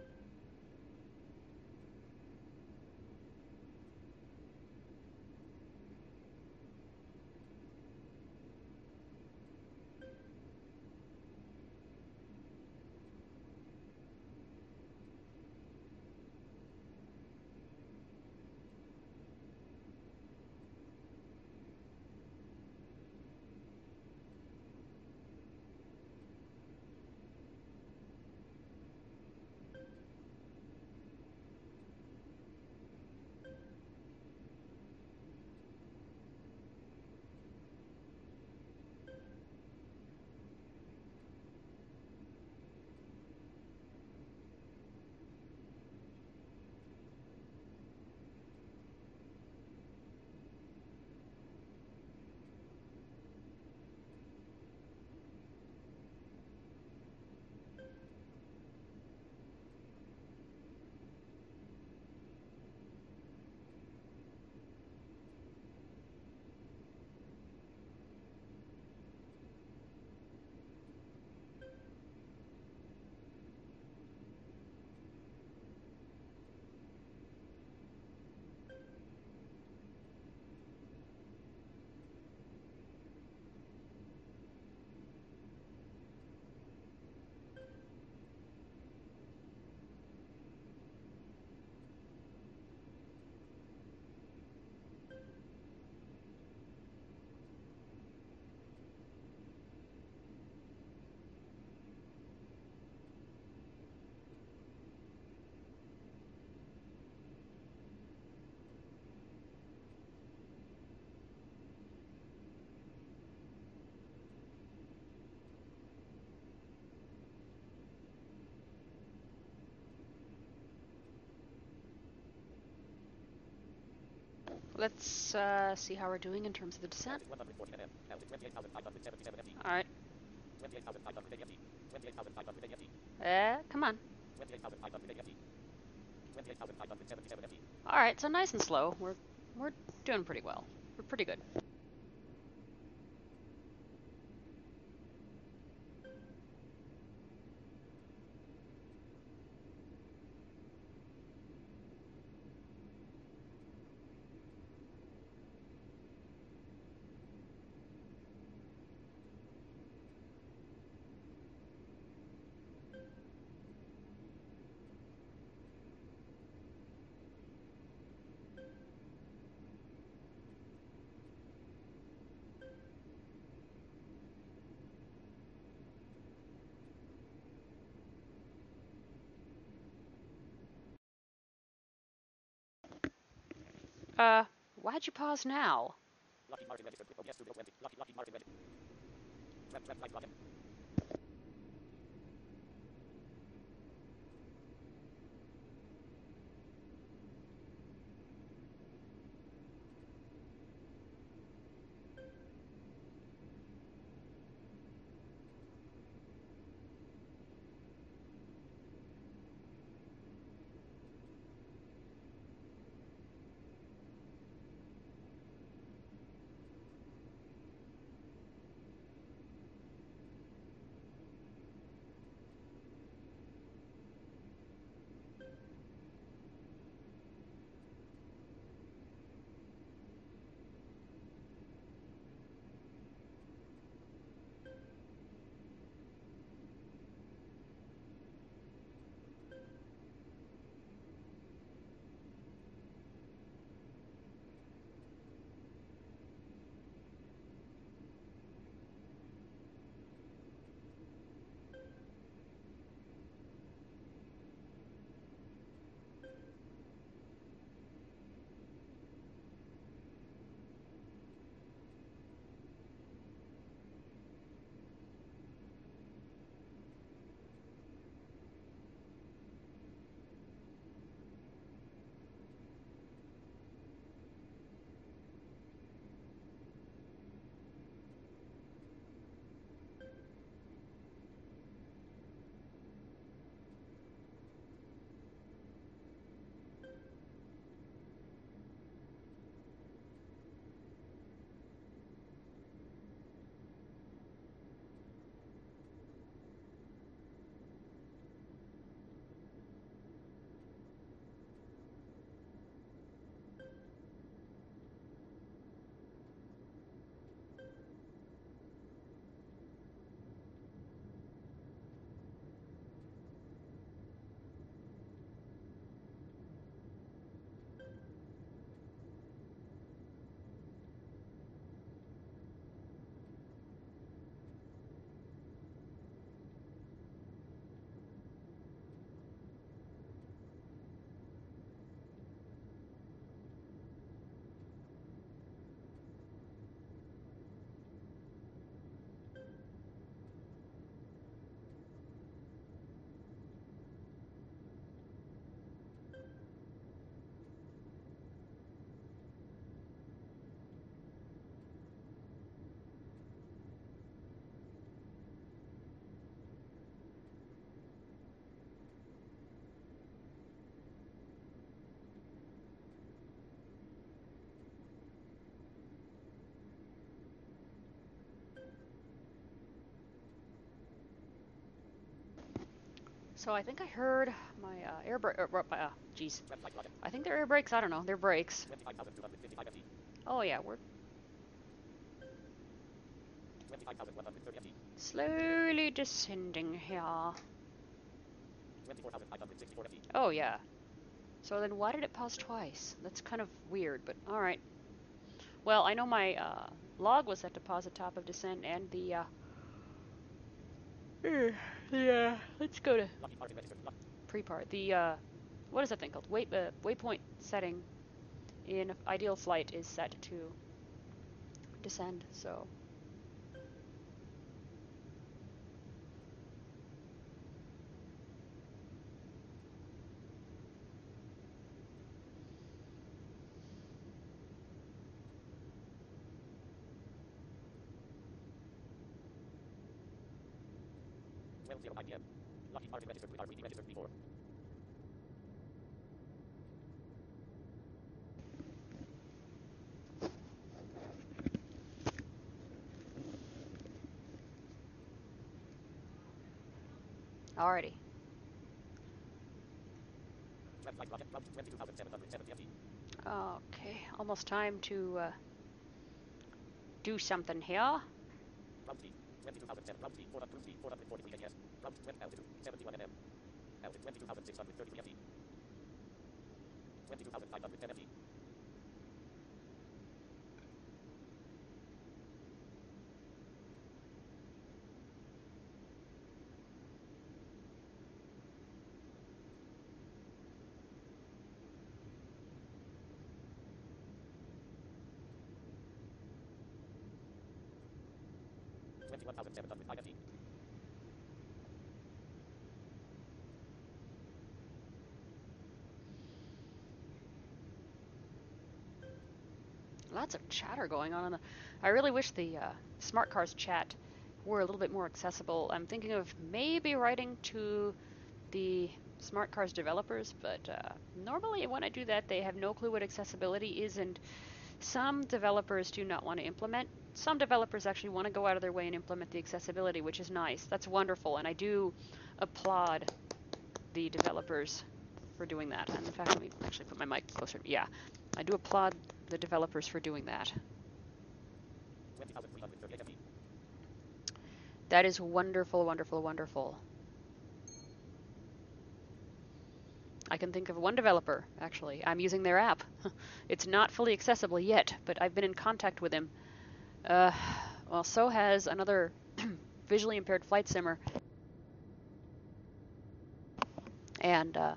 Let's uh, see how we're doing in terms of the descent. one hundred forty millimeters. Now twenty-eight thousand five hundred seventy-seven F T. All right. twenty-eight thousand five hundred A F T. twenty-eight thousand five hundred A F T. Uh, come on. twenty-eight thousand five hundred A F T. twenty-eight thousand five hundred seventy-seven F T. All right, so nice and slow. We're we're doing pretty well. We're pretty good. Uh, why'd you pause now? Lockheed Martin registered with O B S Studio twenty. Lockheed, Lockheed Martin registered. Web, web, right button. So I think I heard my uh, air brake. Uh, uh, geez. Left flight rocket. I think they're air brakes. I don't know. They're brakes. twenty-five thousand two hundred fifty-five F T. Oh yeah, we're twenty-five thousand one hundred thirty F T. slowly descending here. twenty-four thousand five hundred sixty-four F T. Oh yeah. So then why did it pause twice? That's kind of weird, but alright. Well, I know my uh, log was set to pause at top of descent and the uh the uh let's go to Lockheed Martin registered. Lock. pre-part. The uh what is that thing called? Wait uh, waypoint setting in ideal flight is set to descend, so twelve oh nine P M. Lockheed Martin registered with R three D registered before. alrighty. Left flight rocket. Route twenty-two thousand seven hundred seventy F T. Okay, almost time to uh, do something here. Route speed. twenty-two thousand seven. Route speed. four hundred. Cruise speed. four hundred forty-three A T S. Route twenty. Altitude. seventy-one meters. Altitude. twenty-two thousand six hundred thirty-three F T. twenty-two thousand five hundred ten F T. twenty-one thousand seven hundred five F T. Lots of chatter going on. In the, I really wish the uh, Smart Cars chat were a little bit more accessible. I'm thinking of maybe writing to the Smart Cars developers, but uh, normally when I do that, they have no clue what accessibility is, and some developers do not want to implement. Some developers actually want to go out of their way and implement the accessibility, which is nice. That's wonderful, and I do applaud the developers for doing that. And in fact, let me actually put my mic closer. Yeah, I do applaud the developers for doing that. twenty thousand three hundred thirty-eight F T. That is wonderful, wonderful, wonderful. I can think of one developer, actually. I'm using their app. It's not fully accessible yet, but I've been in contact with him. Uh, well, so has another visually impaired flight simmer. And, uh,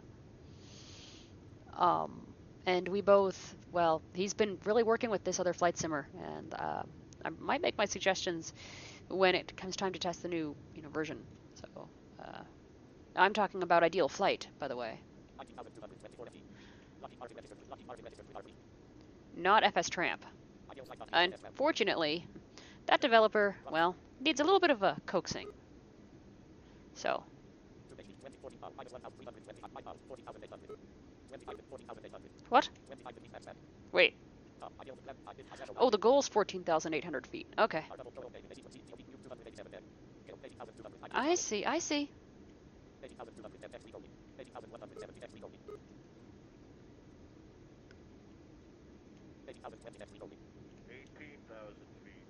um, and we both, well, he's been really working with this other flight simmer, and uh, I might make my suggestions when it comes time to test the new, you know, version. So, uh, I'm talking about Ideal Flight, by the way. nineteen thousand two hundred twenty-four F T. Lockheed Martin registered with Lockheed Martin registered with R three. Not F S Tramp. Ideal flight Lockheed F S. Unfortunately, that developer, well, needs a little bit of a coaxing. So, Two H D. twenty fourteen pound. Minus one thousand three hundred twenty-five. My pound. fourteen thousand eight hundred. twenty-five with fourteen thousand eight hundred. what? twenty-five with max Wait. Top. Ideal flight. I did. I said Oh, the goal's fourteen thousand eight hundred feet. Okay. R double pro okay. eighty twenty. two hundred eighty-seven ten. eighty thousand two hundred. I see, I see. eighty thousand two hundred ten X three only. eighty thousand one hundred seventy X three only. eighty thousand twenty X three only. eighteen thousand feet.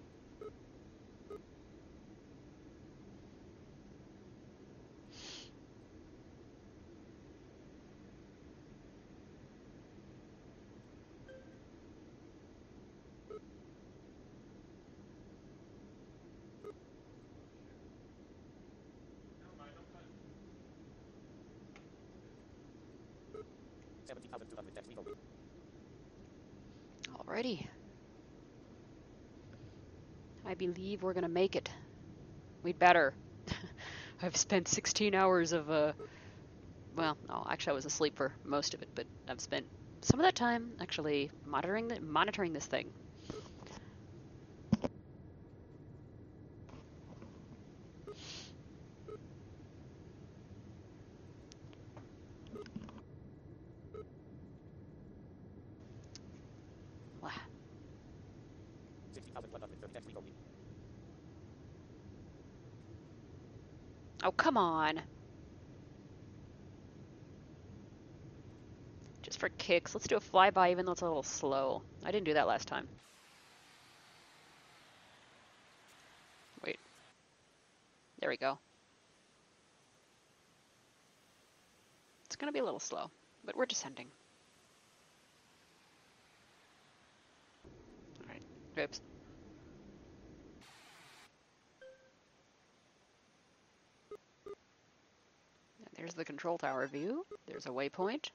seventy thousand two hundred X three only. Alrighty. I believe we're gonna make it. We'd better. I've spent sixteen hours of, uh, well, no, actually I was asleep for most of it, but I've spent some of that time actually monitoring the, monitoring this thing. Wow. sixty thousand one hundred thirty X three only. Oh, come on. for kicks, let's do a flyby even though it's a little slow. I didn't do that last time. Wait. There we go. It's going to be a little slow, but we're descending. Alright, oops. There's the control tower view. There's a waypoint.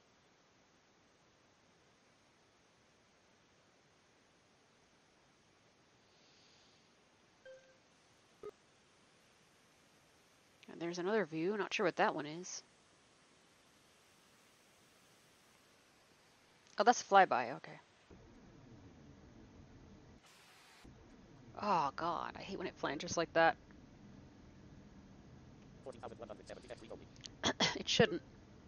And there's another view. Not sure what that one is. Oh, that's a flyby. Okay. Oh, God. I hate when it flanges like that. fourteen thousand one hundred seventy next week only. It shouldn't.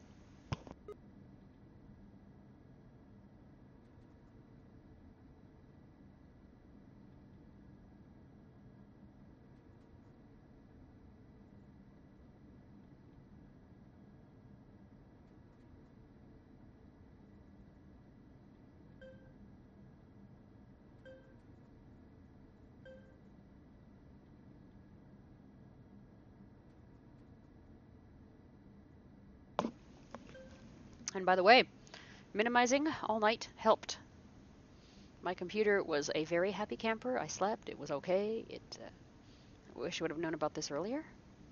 And by the way, minimizing all night helped. My computer was a very happy camper. I slept. It was okay. It. Uh, I wish I would have known about this earlier.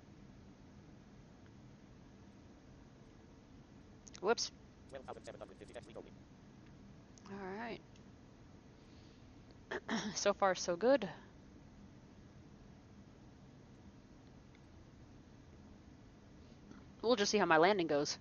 Whoops. twelve thousand seven hundred fifty next week only. All right. So far, so good. We'll just see how my landing goes.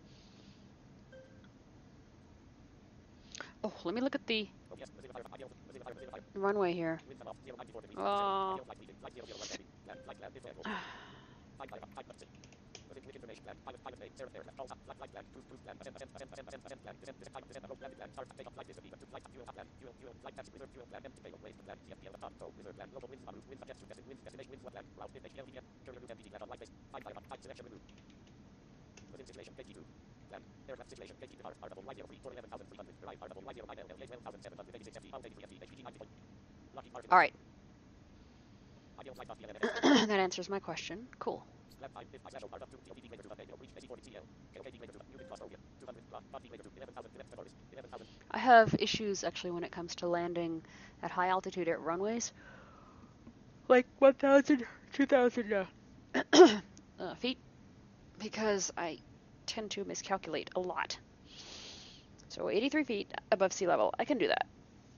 Oh, let me look at the Oh yes, Brazil fire, ideal, Brazil fire, Brazil fire. runway here. Wind off, zero ninety-four degrees. Oh. Ideal flight leading, flight zero zero one heavy. Land, flight land, disabled. Five five five six. Brazil quick information plan. Pilot pilot name, Sarah Aircraft, call, flight flight plan, cruise cruise plan, ascent ascent ascent ascent ascent plan, descent descent time, descent road landing plan, start take off flight distance, two flight fuel top plan, fuel fuel flight taxi reserve fuel plan, empty payload waste plan, T F P L top go reserve plan, local winds en route, winds suggestion destination, winds destination, winds plan, route with H P L D P F, carrier route M P T land on light base, five five type selection remove. Within situation, gate T two. Plan, aircraft situation, gate T two, R double Y zero three, four eleven thousand three hundred, right, R double Y zero nine L L twelve thousand seven hundred eighty-six F T, eighty-three F T, H P G ninety point. Lockheed Martin. All right. Ideal flight off the L M S. That answers my question. Cool. Left five, fifth, special, R two, T O P D greater to one, reach S E forty T L. K O K D greater to one, Newton Claustropia, two hundred, block, body greater to eleven thousand, eleven stories, eleven thousand. I have issues actually when it comes to landing at high altitude at runways. Like one thousand, two thousand uh, uh, feet. Because I tend to miscalculate a lot. So eighty-three feet above sea level, I can do that.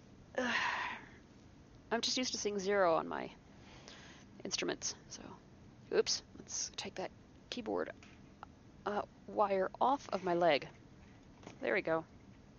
I'm just used to seeing zero on my instruments. So, oops, let's take that keyboard uh, wire off of my leg. There we go.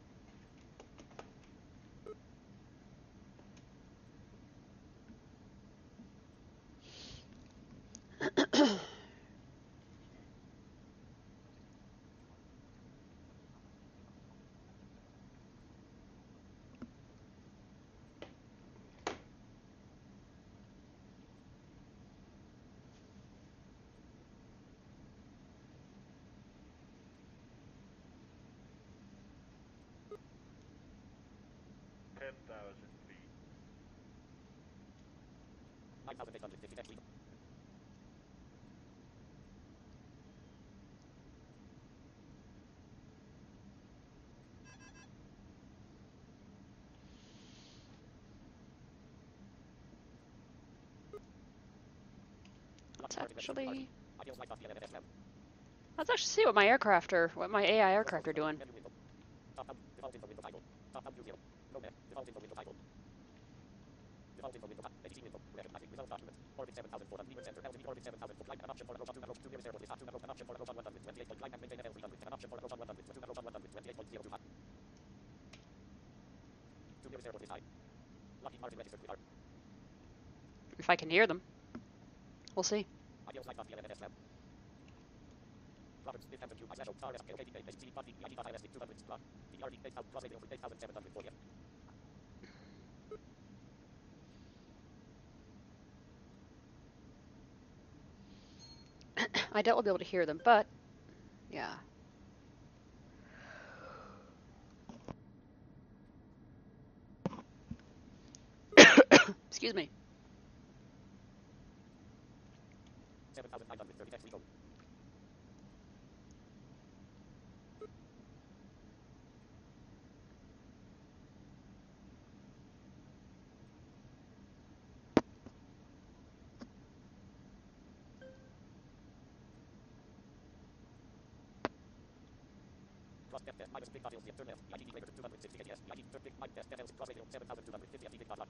ten thousand feet. nine thousand eight hundred fifty next week. Let's actually, Ideal flight off the L M S now. let's actually see what my aircraft are, what my A I aircraft are doing. Menu window. Top down, default info window title. Top down view zero. No map, default info window title. Default info window, A T C window, recognizing result document. Orbit seven thousand four hundred, Leeward center, L T V orbit seven thousand for flight, an option for approach on two, two zero zero is hot, two an option for approach on one hundred, twenty-eight point flight and maintain L three hundred, an option for approach on one hundred, two approach on one hundred, twenty-eight point zero two hot. two zero zero is high. Lockheed Martin registered with our If I can hear them. We'll see. ideal flight off the L M S now. Roberts, Smith, Hampton, Q, I slash O, R, S, K, O, K, D, A, H, T, body, I D, I, S, two hundred, block, B R D, eight thousand, plus eight thousand seven hundred forty. I doubt we'll be able to hear them, but yeah. Excuse me. seven thousand five hundred thirty text legal. Cross depth test minus big dot turn left. I D greater than two hundred sixty K T S. I D turn big minus test L six cross radio seven thousand two hundred fifty F D big dot lock.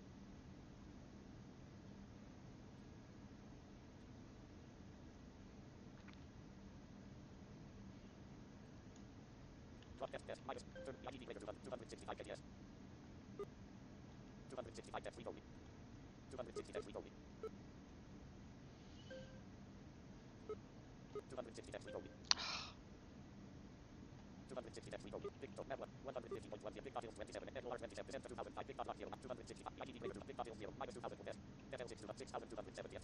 Cross depth test minus turn I D greater than two hundred sixty-five K T S. two hundred sixty-five test legal. two hundred sixty test legal. two hundred sixty test legal. two hundred sixty test legal. Big dot network one hundred fifty point one zero big dot twenty-seven and L R twenty-seven percent two thousand five big dot lock zero two hundred sixty-five I D greater than big dot zero minus two thousand for test. Test L six six thousand two hundred seventy F D.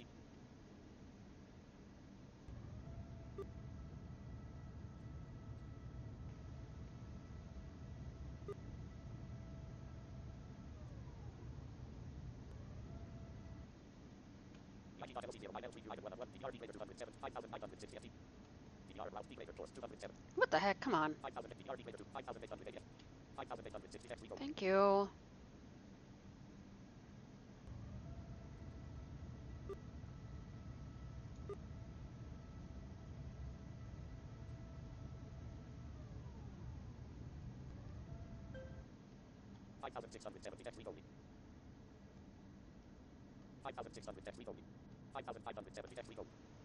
I D dot L C zero nine L three two one one D R D greater two hundred seven five thousand nine hundred sixty F D. D R allows D greater course two hundred seven. What the heck? Come on. five thousand D R D greater to five thousand eight hundred A D S. five thousand eight hundred sixty text legal. Thank you. five thousand six hundred seventy text legal. five thousand six hundred text legal. five thousand five hundred seventy text legal.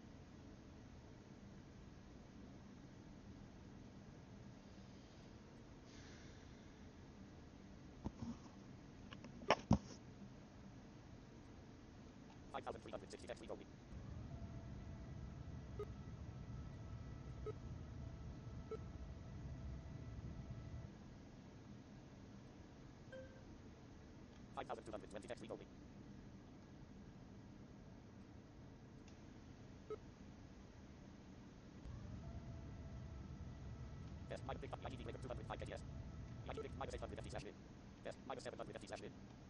five thousand three hundred sixty text legal. five thousand two hundred twenty text legal. Yes, minus big I D greater two hundred five K T S. I D big minus eight hundred F D slash mid. Yes, minus seven hundred F D slash mid.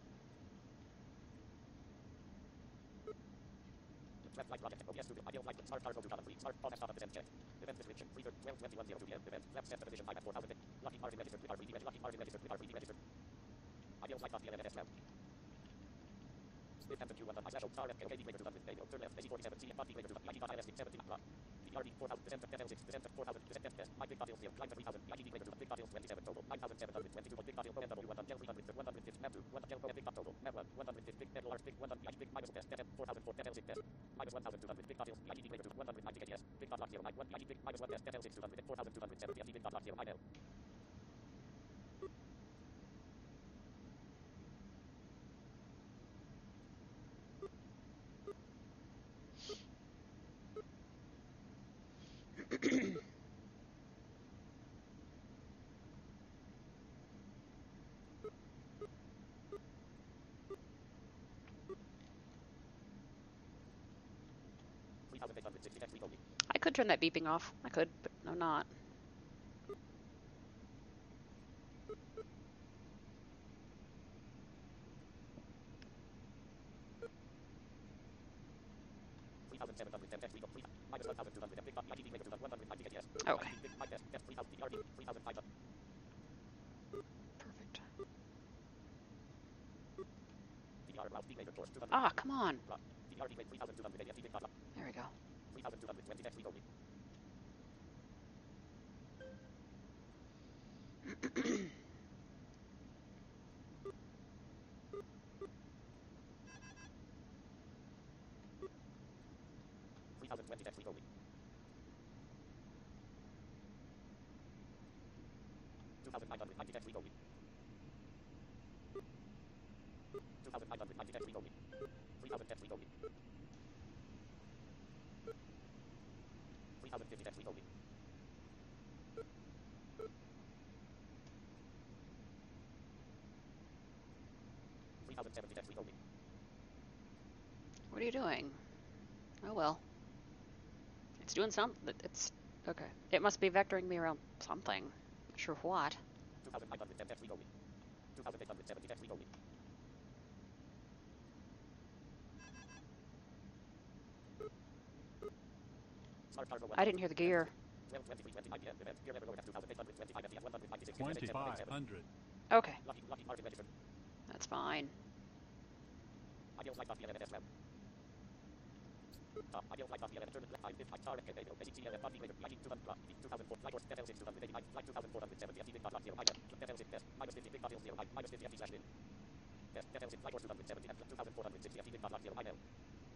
Left flight project O B S studio ideal flight with smart cargo to common fleet smart on stop at descent checked. Event description freezer twelve twenty-one oh two P M event left set division five at four thousand Lockheed Martin registered with R three D Lockheed Martin registered with R three D registered. Ideal flight cost D N S lab. Smith Hampton Q one on my slash star F K O K D greater two hundred turn left A C forty-seven C M dot D greater two I D dot I L S seventy block. D R D four thousand percent F L six percent four thousand percent test test my big dot zero climb to three thousand I D greater two big dot twenty-seven total nine thousand seven hundred twenty-two big dot N W one on three hundred one hundred fifty map two one L big dot total map one one hundred fifty big net large big one I D big minus test test four thousand four L six test minus one thousand two hundred big dot I D greater two one hundred ninety K T S big dot lock zero nine one I D big minus one test L six two hundred four thousand two hundred seventy F D big dot lock zero nine L. three thousand eight hundred sixty text legal. I could turn that beeping off. I could, but I'm not. three thousand seven hundred ten text legal. Minus one thousand two hundred big dot I D greater to one hundred ninety K T S. Okay. Big my test test three thousand D R D three thousand five hundred. Perfect. D R allows D greater course two hundred. Ah, come on. D R D greater three thousand two hundred A D S big dot lock. There we go. three thousand two hundred twenty text legal. three thousand twenty text legal. two thousand nine hundred ninety text legal. two thousand nine hundred ninety text legal. three thousand text legal. three thousand fifty text legal. three thousand seventy text legal. What are you doing? Oh well. It's doing something. It's okay. It must be vectoring me around something. Not sure what. two thousand nine hundred ten text legal. two thousand eight hundred seventy text legal. Smart cargo one I didn't hear the gear. twelve twenty-three twenty-five p m Event. Gear level low at two thousand eight hundred twenty-five F T S. one hundred fifty-six. twenty-five hundred. Okay, Lockheed, Lockheed Martin registered. that's fine. Ideal flight path V L M S well. Top. Ideal flight path V L M. Turn left five fifty-five. Star F K K. Basic C L M. Path later. Lighting two hundred. two thousand four. Flight course F L six two hundred eighty-nine. Flight two thousand four hundred seventy. F T big dot lot zero. I M. F L six test. Minus fifty. Big dot zero. I. Minus fifty F T slash in. Test. F L six. Flight course two hundred seventy. F two thousand four hundred sixty. F T big dot lot zero. I L.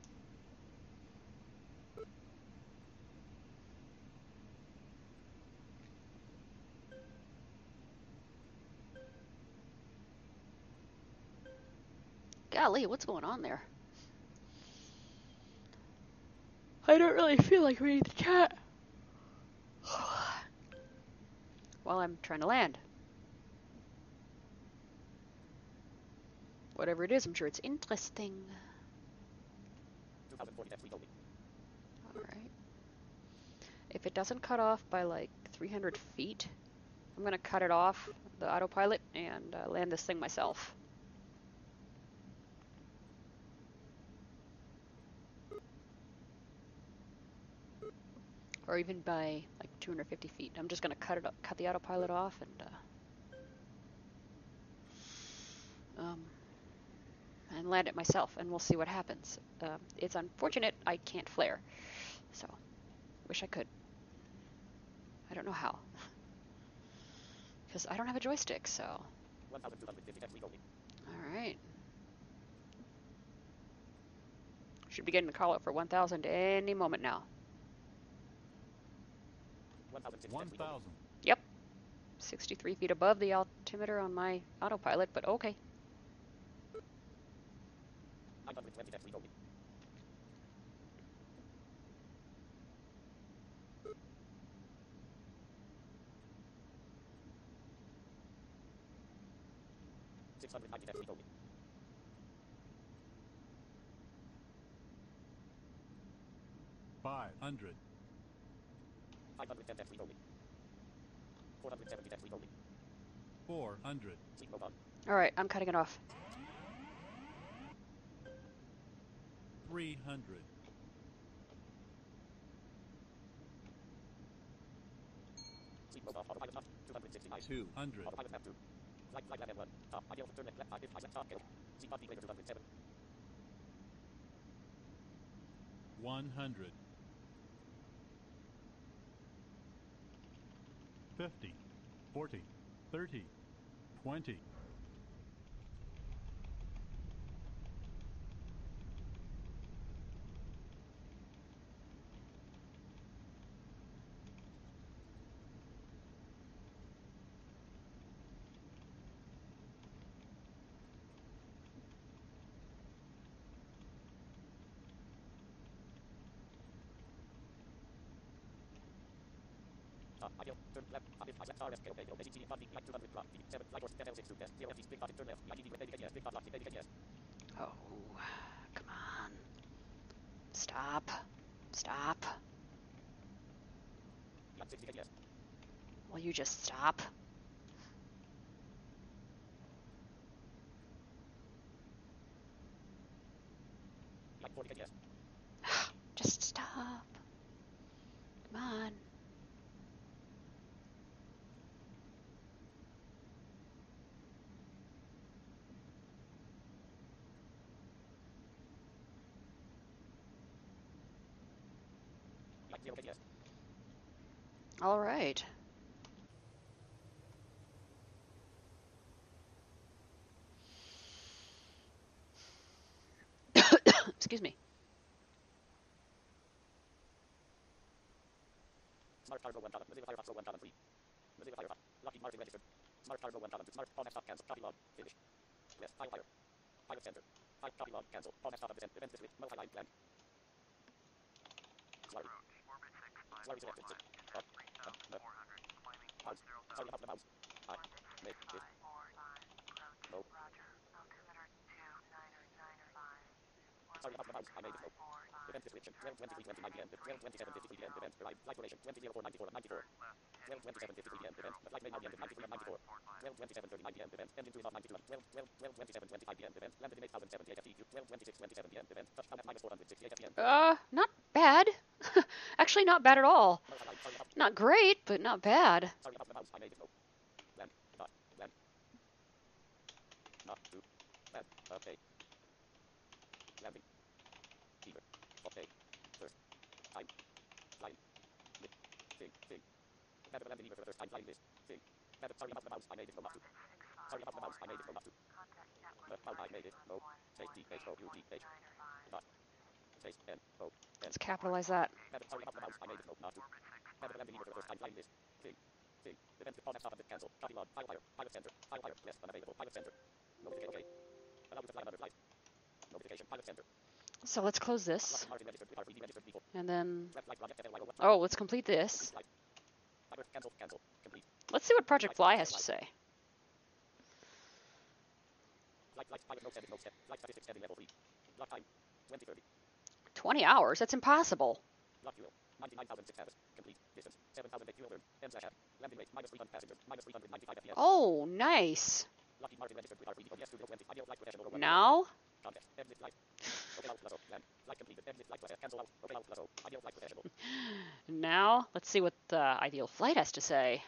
Golly, what's going on there? I don't really feel like reading the chat while I'm trying to land. Whatever it is, I'm sure it's interesting. two thousand forty F three only. Alright. If it doesn't cut off by like three hundred feet, I'm gonna cut it off, the autopilot, and uh, land this thing myself. Or even by like two hundred fifty feet. I'm just gonna cut it, cut the autopilot off, and uh, um, and land it myself, and we'll see what happens. Um, it's unfortunate I can't flare, so wish I could. I don't know how, because I don't have a joystick. So. one thousand two hundred fifty F three only. All right. Should be getting the call out for one thousand any moment now. one thousand six. one thousand. Yep. sixty-three feet above the altimeter on my autopilot, but okay. nine hundred twenty F three only. six hundred ninety F three only. five hundred. five hundred ten F three only. four hundred seventy F three only. four hundred. Seat move on. All right, I'm cutting it off. three hundred. Seat move off. Autopilot off. two hundred sixty-nine. two hundred. Autopilot map two. Flight flight left M one. Top. Ideal for turn left left five fifty-five left top kill. Seat path greater two hundred seven. one hundred. fifty. forty. thirty. twenty. Top. Ideal. Turn left five fifty-five left star S K OK. Basic C path flight two hundred block. seven. Flight course F L six two test. zero F T big dot turn left. I D D with baby K S. Big dot lock. Baby K S. Oh, come on. Stop. Stop. Flight sixty K S. Will you just stop? Flight forty K S. Just stop. Come on. Flight zero K S. All right. Excuse me. Smart cargo one column. Mozilla Firefox one column three. Mozilla Firefox. Lockheed Martin registered. Smart cargo one column two. Smart Palm F stop cancel. Copy log. Finish. Yes. File fire. Pilot center. File copy log. Cancel. Palm F stop of descent. Event discrete. Multi-line plan. Sorry. Orbit six five Sorry four selected. one. Up. three Up. thousand Up. four hundred. Climbing Mouse. one zero Sorry. thousand. Up the mouse. I. Make. This. Four five. Approach. No. Roger. Altimeter two niner niner five. Sorry. Up the mouse. I made this. No. Four five. Event Event description. twelve twenty-three twenty-nine p m. twelve twenty-seven fifty-three p m. Event. Arrive. Flight duration. twenty oh four ninety-four ninety-four. twelve twenty-seven fifty-three p m. Event. Flight main R P M ninety-three and ninety-four. twelve twenty-seven thirty-nine p m. Event. Engine two is off ninety-two. twelve twelve twelve twenty-seven twenty-five p m. Event. Landed in eight thousand seventy-eight F T. twelve twenty-six twenty-seven p m. Event. Touchdown at minus four hundred sixty-eight F P M. Uh, not bad. Actually, not bad at all. No, sorry, sorry about, Not great, but not bad. sorry about the mouse. I made it go. Land. Not. Land. Not. To. Land. Okay. Landing. Fever. Okay. First. Time. Flying. Mid. Thing. Thing. Landed the landing lever for the first time. Flying this. Thing. Landed. Sorry about the mouse. I made it go. Not to. Sorry about the mouse. I made it go. Not to. But now I made it. No. Take D H O U D H. Not. Taste N O. Let's capitalize that. Landed. Sorry about the mouse. I made it go. Not to. Landed the landing lever for the first time. Flying this. Thing. Thing. Event. Contact stop and cancel. Copy log. File wire. Pilot center. File wire. List unavailable. Pilot center. Notification. Okay. Allow you to fly another flight. Notification. Pilot center. So let's close this. Lockheed Martin registered with R three D registered before. And then, Left flight project F L Y O one. oh, let's complete this. Flight. Flight. Cancel. Cancel. Complete. Let's see what Project Fly has to say. Flight. Flight. Pilot. No set. No set. Flight statistics. Heading level three. Block time. twenty thirty. twenty hours? That's impossible. Block fuel. ninety-nine thousand six habits. Complete. Distance. seven thousand eight fuel burn. M slash landing rate. Minus three hundred passengers. Minus three hundred ninety-five F P S. Oh, nice. Lockheed Martin registered with R three D. Yes, Studio twenty. Ideal flight professional. Over one. Now, Context. Exit flight. Okay, out plus O. Land. Flight completed. Exit flight plus S. Cancel out. Okay, out plus O. Ideal flight professional. now, let's see what uh, Ideal Flight has to say.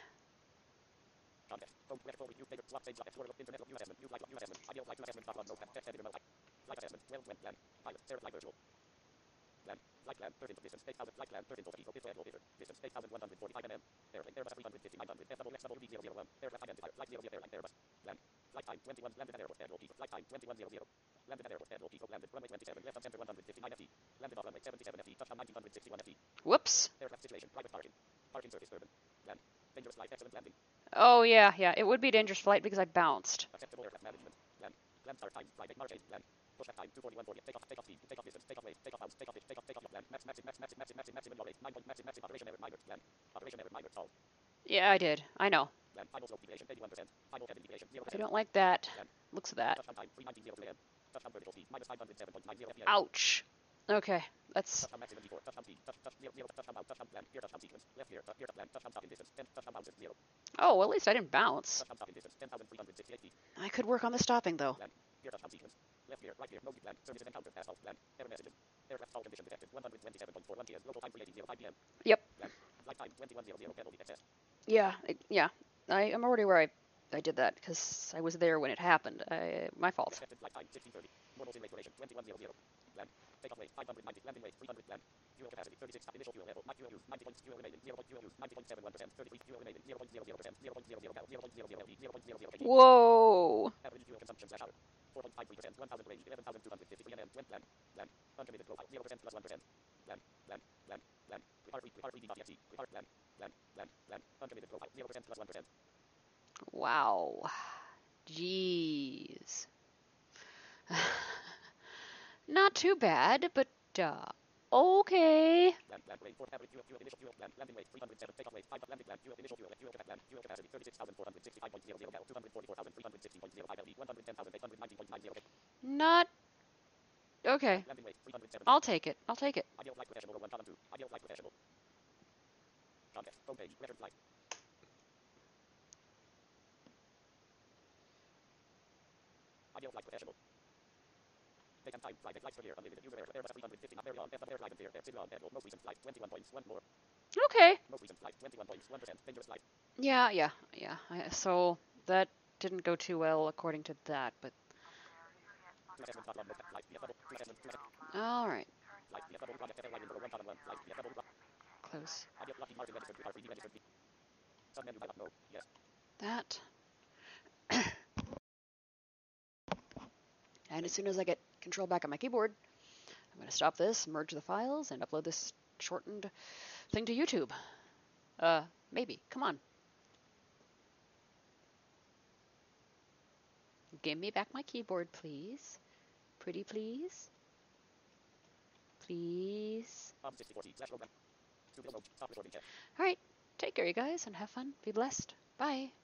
Context. Phone. Web. Phone. Review. Paper. Block. Page. Block. Explorer. Internet. New assessment. New flight. New assessment. Ideal flight. New assessment. Block. No. Text. Editor. Flight. Flight assessment. Well. Went. Land. Pilot. Air flight virtual. Land. Flight plan. Third input distance. eight thousand. Flight plan. Third input. Info. Info. Info. Info. Distance. eight thousand one hundred forty-five meters. Airplane. Airbus three hundred fifty nine hundred. F W X W B zero zero one. Aircraft identifier. Flight zero zero. Airline. Airbus. Land. Flight time. twenty-one. Landed at airport. Airport. People. Flight time. twenty-one hundred. Landed at airport. Airport. People. Landed. Runway twenty-seven. Left of center one hundred fifty-nine F T. Landed off runway seventy-seven F T. Touchdown nineteen sixty-one F T. Whoops. Aircraft situation. Private parking. Parking service urban. Land. Dangerous flight. Excellent landing. Oh, yeah, yeah. It would be dangerous flight because I bounced. Acceptable aircraft management. Land. Land start time. Flight March eighth. Land. Push back time. two forty-one forty. Take off. Take off speed. Take off distance. Take off weight. Take off bounce. Take off pitch. Take off. Take off land. Max. Max. Max. Max. Max. Max. Maximum yaw rate. nine point. Massive. Massive. Operation error. Minor. Land. Operation error. Minor. Solved. Yeah, I did. I know. Land. Final slope deviation. eighty-one percent. Final heading deviation. zero I percent. don't like that. Land. Looks of that. Touchdown time. three nineteen oh two A M. Touchdown vertical speed. Minus five hundred seven point nine zero F P M. Ouch. Okay, that's... Touchdown maximum D four. Touchdown speed. Touch. Touch. Zero. Zero. Touchdown bounce. Touchdown land. Gear touchdown sequence. Left gear. Gear touchdown land. Touchdown stopping distance. ten. Touchdown bounces. Zero. Oh, well, at least I didn't bounce. Touchdown stopping distance. ten thousand three hundred sixty-eight feet. I could work on the stopping, though. Land. Gear touchdown sequence. Left gear. Right gear. No gear. Land. Services encountered. Asphalt. Land. Error messages. Aircraft stall condition detected. one hundred twenty-seven point four one P M. Local time three eighteen oh five P M. Yep. Land. Flight time twenty-one hundred. Penalty excess. Yeah, it, yeah. I, I'm already where I, I did that, because I was there when it happened. I, my fault. Accepted flight time sixteen thirty. Normal sim rate duration twenty-one hundred. Land. Takeoff weight five hundred ninety. Landing weight three hundred. Land. Fuel capacity thirty-six. Initial fuel level. Max fuel use ninety points. Fuel remaining zero point fuel use ninety point seven one percent. thirty-three fuel remaining zero point zero zero percent. zero point zero zero cal. zero point zero zero L D. zero point zero zero K G. Whoa. Average fuel consumption slash hour. four point five three percent. one thousand range. eleven thousand two hundred fifty-three newtons. Went land. Land. Uncommitted profile. zero percent plus one percent. Land. Land. Land. Land. Prepare free. Prepare free D.exe. Prepare land. Land. Land. Land. Uncommitted profile. zero percent plus one percent. Wow. Jeez. Not too bad, but, uh, okay. Land. Land. Range. Four. Average fuel. Fuel. Initial fuel. Land. Landing weight three hundred seven. Takeoff weight five. Landing land. Fuel. Initial fuel. Fuel capacity. Land. Fuel capacity thirty-six thousand four hundred sixty-five point zero zero cal. two hundred forty-four thousand three hundred sixty point zero five L D. one hundred ten thousand eight hundred ninety point nine zero K. Not... Okay. Landing weight three hundred seven. I'll take it. I'll take it. Ideal flight professional over one column two. Ideal flight professional. Context. Homepage. Record flight. Ideal flight professional. Date and time. Flight. Flights per year. Unlimited. User error. Airbus three hundred fifty. Very on. F. Air flight. Air. City on. Most recent flight. twenty-one points. One more. Okay. Most recent flight. twenty-one points. one percent. Dangerous flight. Yeah, yeah, yeah. I, so that didn't go too well according to that, but... Two assessment. Top one. No flight. Yes. Double. Two assessment. Two assessment. All right. Flight. Yes. Double. Project. Airline. Number one column one. Flight. Yes. Double. Close. Ideal. Lockheed Martin registered. R three D registered. Submenu. No. Yes. That. And as soon as I get control back on my keyboard, I'm going to stop this, merge the files, and upload this shortened thing to YouTube. Uh, maybe. Come on. Give me back my keyboard, please. Pretty please. Please. Um, sixty-four T. Slash program. Two below. Stop recording. Check. All right. Take care, you guys, and have fun. Be blessed. Bye.